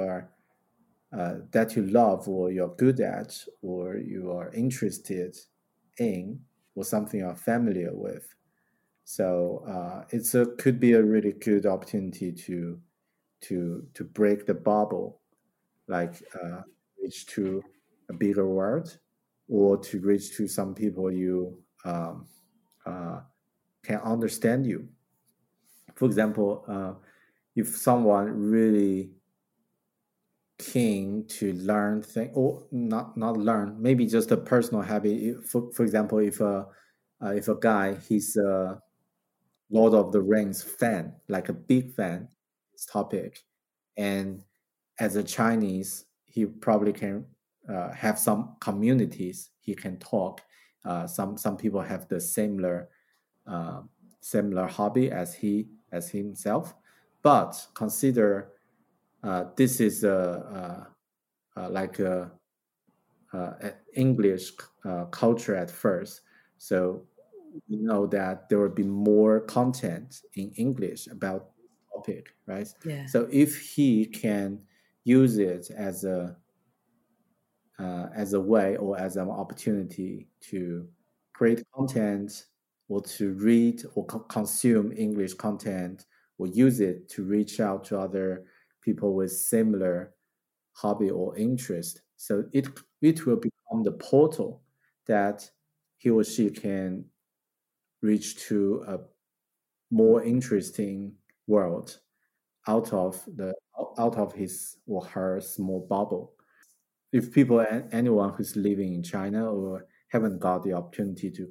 love, or you're good at, or you are interested in, or something you're familiar with. So could be a really good opportunity to break the bubble, like reach to a bigger world, or to reach to some people you can understand you. For example, if someone really keen to learn things, or not learn, maybe just a personal habit. For example, if a guy, he's a Lord of the Rings fan, like a big fan, this topic, and as a Chinese, he probably can have some communities he can talk. Some people have the similar hobby as himself, but consider this is like a English culture at first. So we know that there will be more content in English about this topic, right? Yeah. So if he can use it as a way, or as an opportunity to create content, or to read or consume English content, or use it to reach out to other people with similar hobby or interest. So it will become the portal that he or she can reach to a more interesting world out of his or her small bubble. If anyone who's living in China or haven't got the opportunity to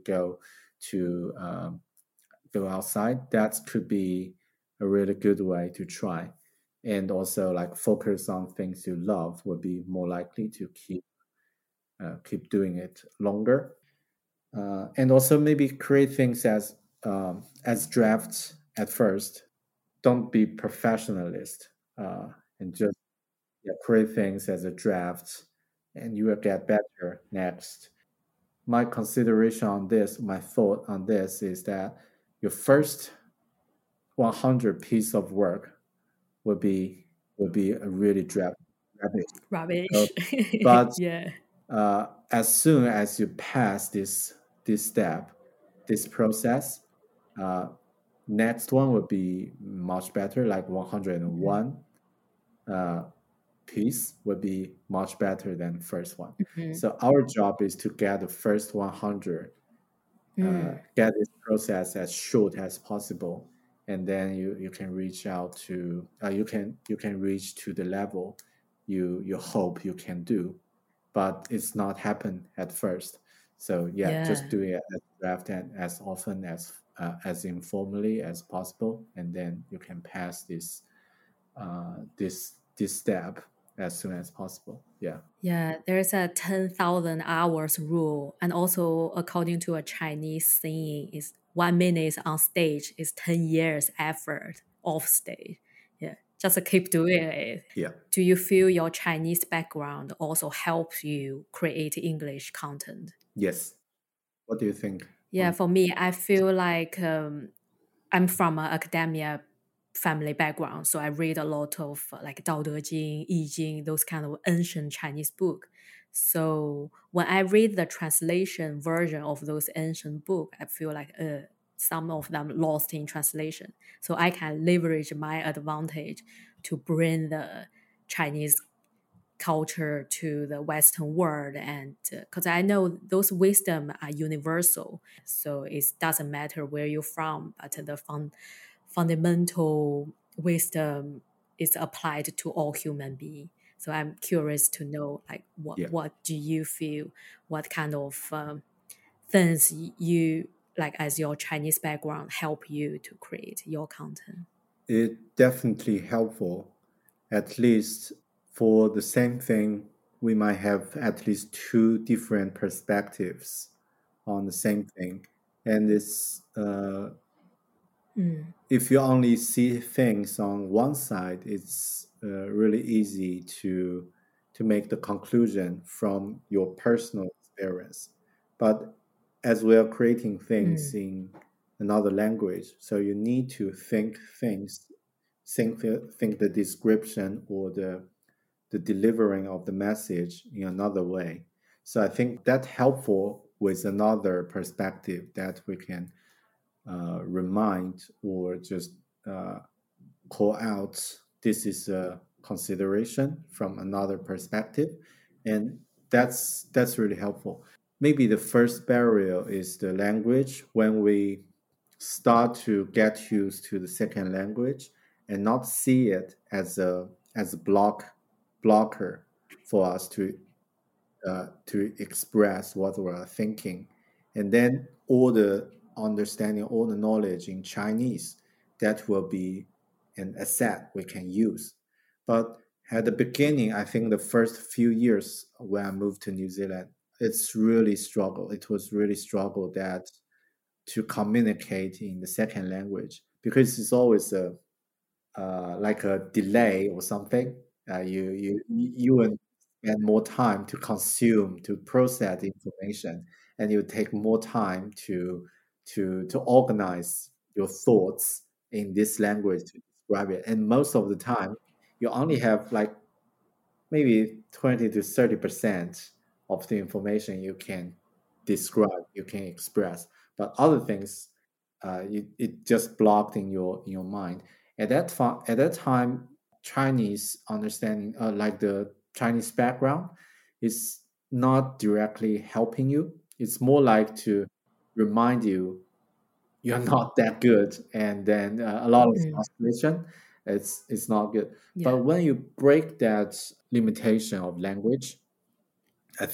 go outside, that could be a really good way to try. And also like focus on things you love would be more likely to keep doing it longer. And also maybe create things as drafts at first. Don't be professionalist, and just create things as a draft, and you will get better next. My consideration on this, my thought on this is that your first 100 piece of work would be a really rubbish. So, but Yeah. as soon as you pass this step, this process, next one would be much better. Like 101 piece would be much better than the first one. So our job is to get the first 100, get this process as short as possible, and then you can reach out to you can reach to the level you hope you can do, but it's not happen at first. So just do it as draft and as often as informally as possible, and then you can pass this step as soon as possible. Yeah, there's a 10,000 hours rule, and also according to a Chinese saying, is 1 minute on stage is 10 years effort off stage. Yeah, just keep doing it. Do you feel your Chinese background also helps you create English content? Yes. What do you think? Yeah, for me, I feel like I'm from an academia family background, so I read a lot of like Dao De Jing, I Ching, those kind of ancient Chinese book. So when I read the translation version of those ancient book, I feel like some of them lost in translation. So I can leverage my advantage to bring the Chinese culture to the Western world, and because I know those wisdom are universal, so it doesn't matter where you're from, but the fundamental wisdom is applied to all human beings. So I'm curious to know, like, what do you feel? What kind of things you like as your Chinese background help you to create your content? It definitely helpful. At least for the same thing, we might have at least two different perspectives on the same thing, and it's if you only see things on one side, it's really easy to make the conclusion from your personal experience. But as we are creating things in another language, so you need to think the description or the delivering of the message in another way. So I think that's helpful with another perspective that we can remind or just call out. This is a consideration from another perspective, and that's really helpful. Maybe the first barrier is the language. When we start to get used to the second language and not see it as a blocker for us to express what we're thinking, and then all the understanding, all the knowledge in Chinese, that will be an asset we can use. But at the beginning, I think the first few years when I moved to New Zealand, it's really struggle. It was really struggle that to communicate in the second language, because it's always like a delay or something. You will spend more time to consume, to process the information, and you take more time to organize your thoughts in this language to describe it. And most of the time, you only have like maybe 20 to 30% of the information you can describe, you can express, but other things, it just blocked in your mind. At that time, Chinese understanding, like the Chinese background, is not directly helping you. It's more like to remind you you're not that good, and then a lot of frustration. It's not good. But when you break that limitation of language, I think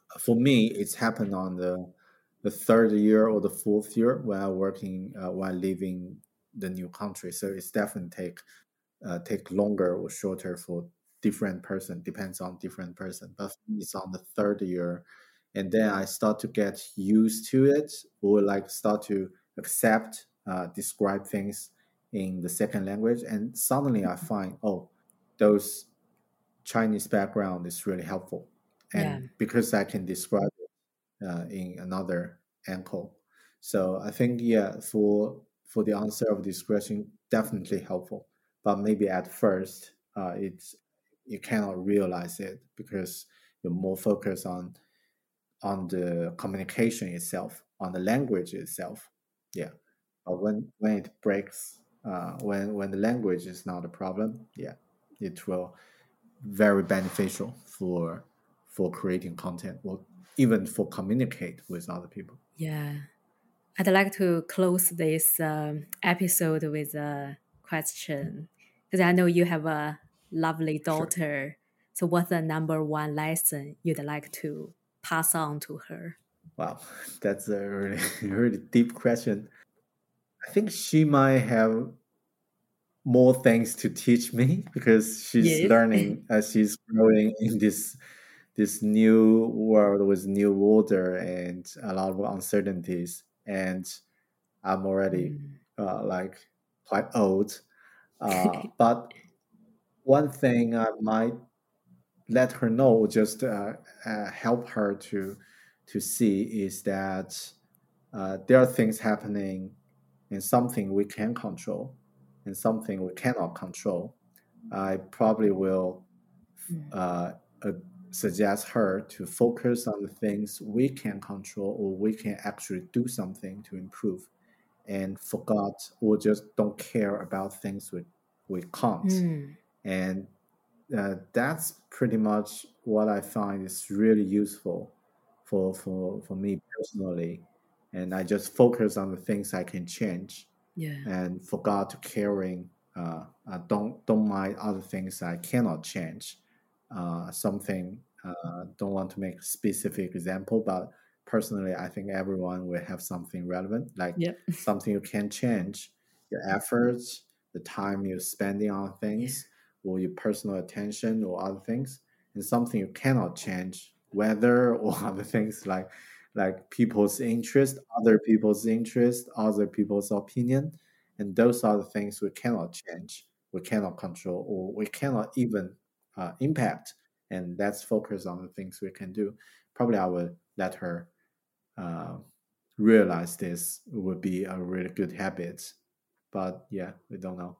for me, it's happened on the third year or the fourth year while working, while leaving the new country. So it's definitely take longer or shorter for different person, depends on different person. But for me, it's on the third year, and then I start to get used to it, or like start to accept, describe things in the second language, and suddenly I find, oh, those Chinese background is really helpful, and because I can describe it in another angle. So I think, yeah, for the answer of this question, definitely helpful, but maybe at first, it's you cannot realize it because you're more focused on the communication itself, on the language itself. Yeah, but when it breaks, when the language is not a problem, yeah, it will very beneficial for creating content or even for communicate with other people. Yeah. I'd like to close this episode with a question, because I know you have a lovely daughter. So what's the number one lesson you'd like to pass on to her? Wow, that's a really, really deep question. I think she might have more things to teach me because she's Yes. learning as she's growing in this new world with new order and a lot of uncertainties. And I'm already like quite old. But one thing I might let her know, just help her to see, is that there are things happening, and something we can control, and something we cannot control. I probably will suggest her to focus on the things we can control, or we can actually do something to improve, and forgot or just don't care about things we can't. And that's pretty much what I find is really useful for me personally. And I just focus on the things I can change, and forgot to caring. Don't mind other things I cannot change. Something, don't want to make a specific example, but personally, I think everyone will have something relevant, like something you can change, your efforts, the time you're spending on things, or your personal attention or other things, and something you cannot change, weather or other things like people's interest, other people's interest, other people's opinion, and those are the things we cannot change, we cannot control, or we cannot even impact. And let's focus on the things we can do. Probably I will let her realize this would be a really good habit. But yeah, we don't know.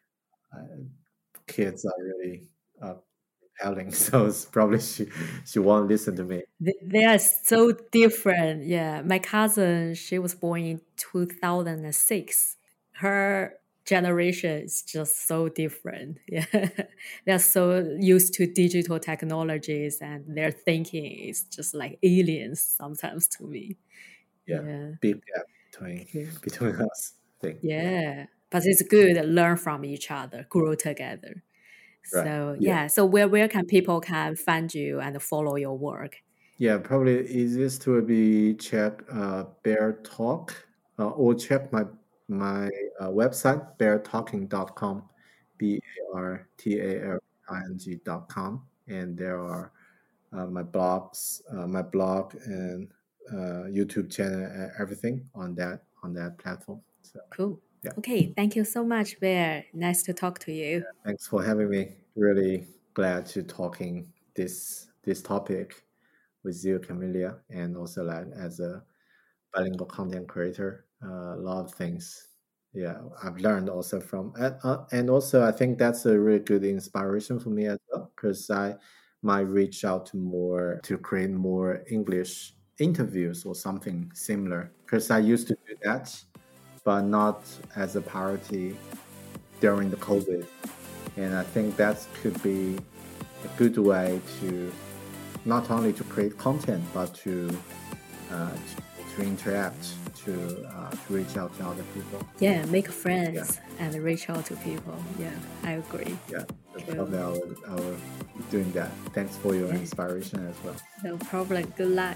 Kids are really compelling, so it's probably she won't listen to me. They are so different. Yeah. My cousin, she was born in 2006. Her generation is just so different. Yeah. They're so used to digital technologies, and their thinking is just like aliens sometimes to me. Big gap between us, I think. But it's good to learn from each other, grow together. So so where can people can find you and follow your work? Yeah, probably easiest to be check Bear Talk, or check my website, beartalking.com, BARTALING.com, and there are my blogs, my blog, and YouTube channel, everything on that platform. So, cool. Okay, thank you so much, Bear. Nice to talk to you. Thanks for having me. Really glad to talking this topic with you, Camelia, and also like as a bilingual content creator, a lot of things. Yeah, I've learned also from, and also I think that's a really good inspiration for me as well, because I might reach out to create more English interviews or something similar, because I used to do that, but not as a priority during the COVID. And I think that could be a good way to not only to create content, but to interact, to reach out to other people. Yeah, make friends and reach out to people. Yeah, I agree. Yeah, that's probably our doing that. Thanks for your inspiration as well. No problem. Good luck.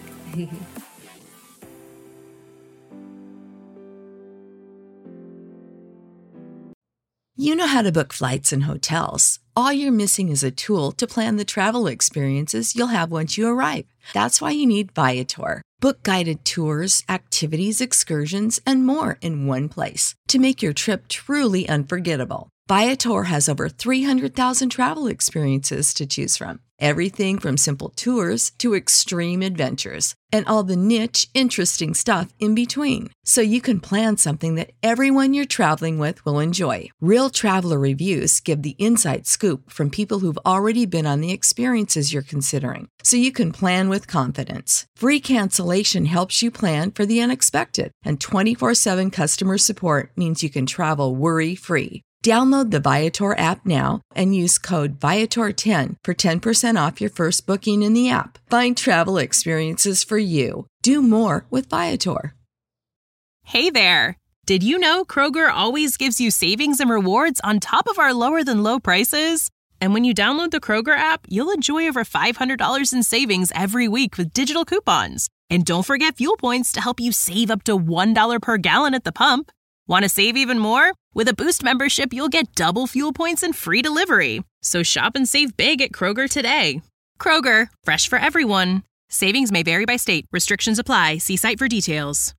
You know how to book flights and hotels. All you're missing is a tool to plan the travel experiences you'll have once you arrive. That's why you need Viator. Book guided tours, activities, excursions, and more in one place to make your trip truly unforgettable. Viator has over 300,000 travel experiences to choose from. Everything from simple tours to extreme adventures and all the niche, interesting stuff in between. So you can plan something that everyone you're traveling with will enjoy. Real traveler reviews give the inside scoop from people who've already been on the experiences you're considering. So you can plan with confidence. Free cancellation helps you plan for the unexpected. And 24/7 customer support means you can travel worry-free. Download the Viator app now and use code Viator10 for 10% off your first booking in the app. Find travel experiences for you. Do more with Viator. Hey there! Did you know Kroger always gives you savings and rewards on top of our lower than low prices? And when you download the Kroger app, you'll enjoy over $500 in savings every week with digital coupons. And don't forget fuel points to help you save up to $1 per gallon at the pump. Want to save even more? With a Boost membership, you'll get double fuel points and free delivery. So shop and save big at Kroger today. Kroger, fresh for everyone. Savings may vary by state. Restrictions apply. See site for details.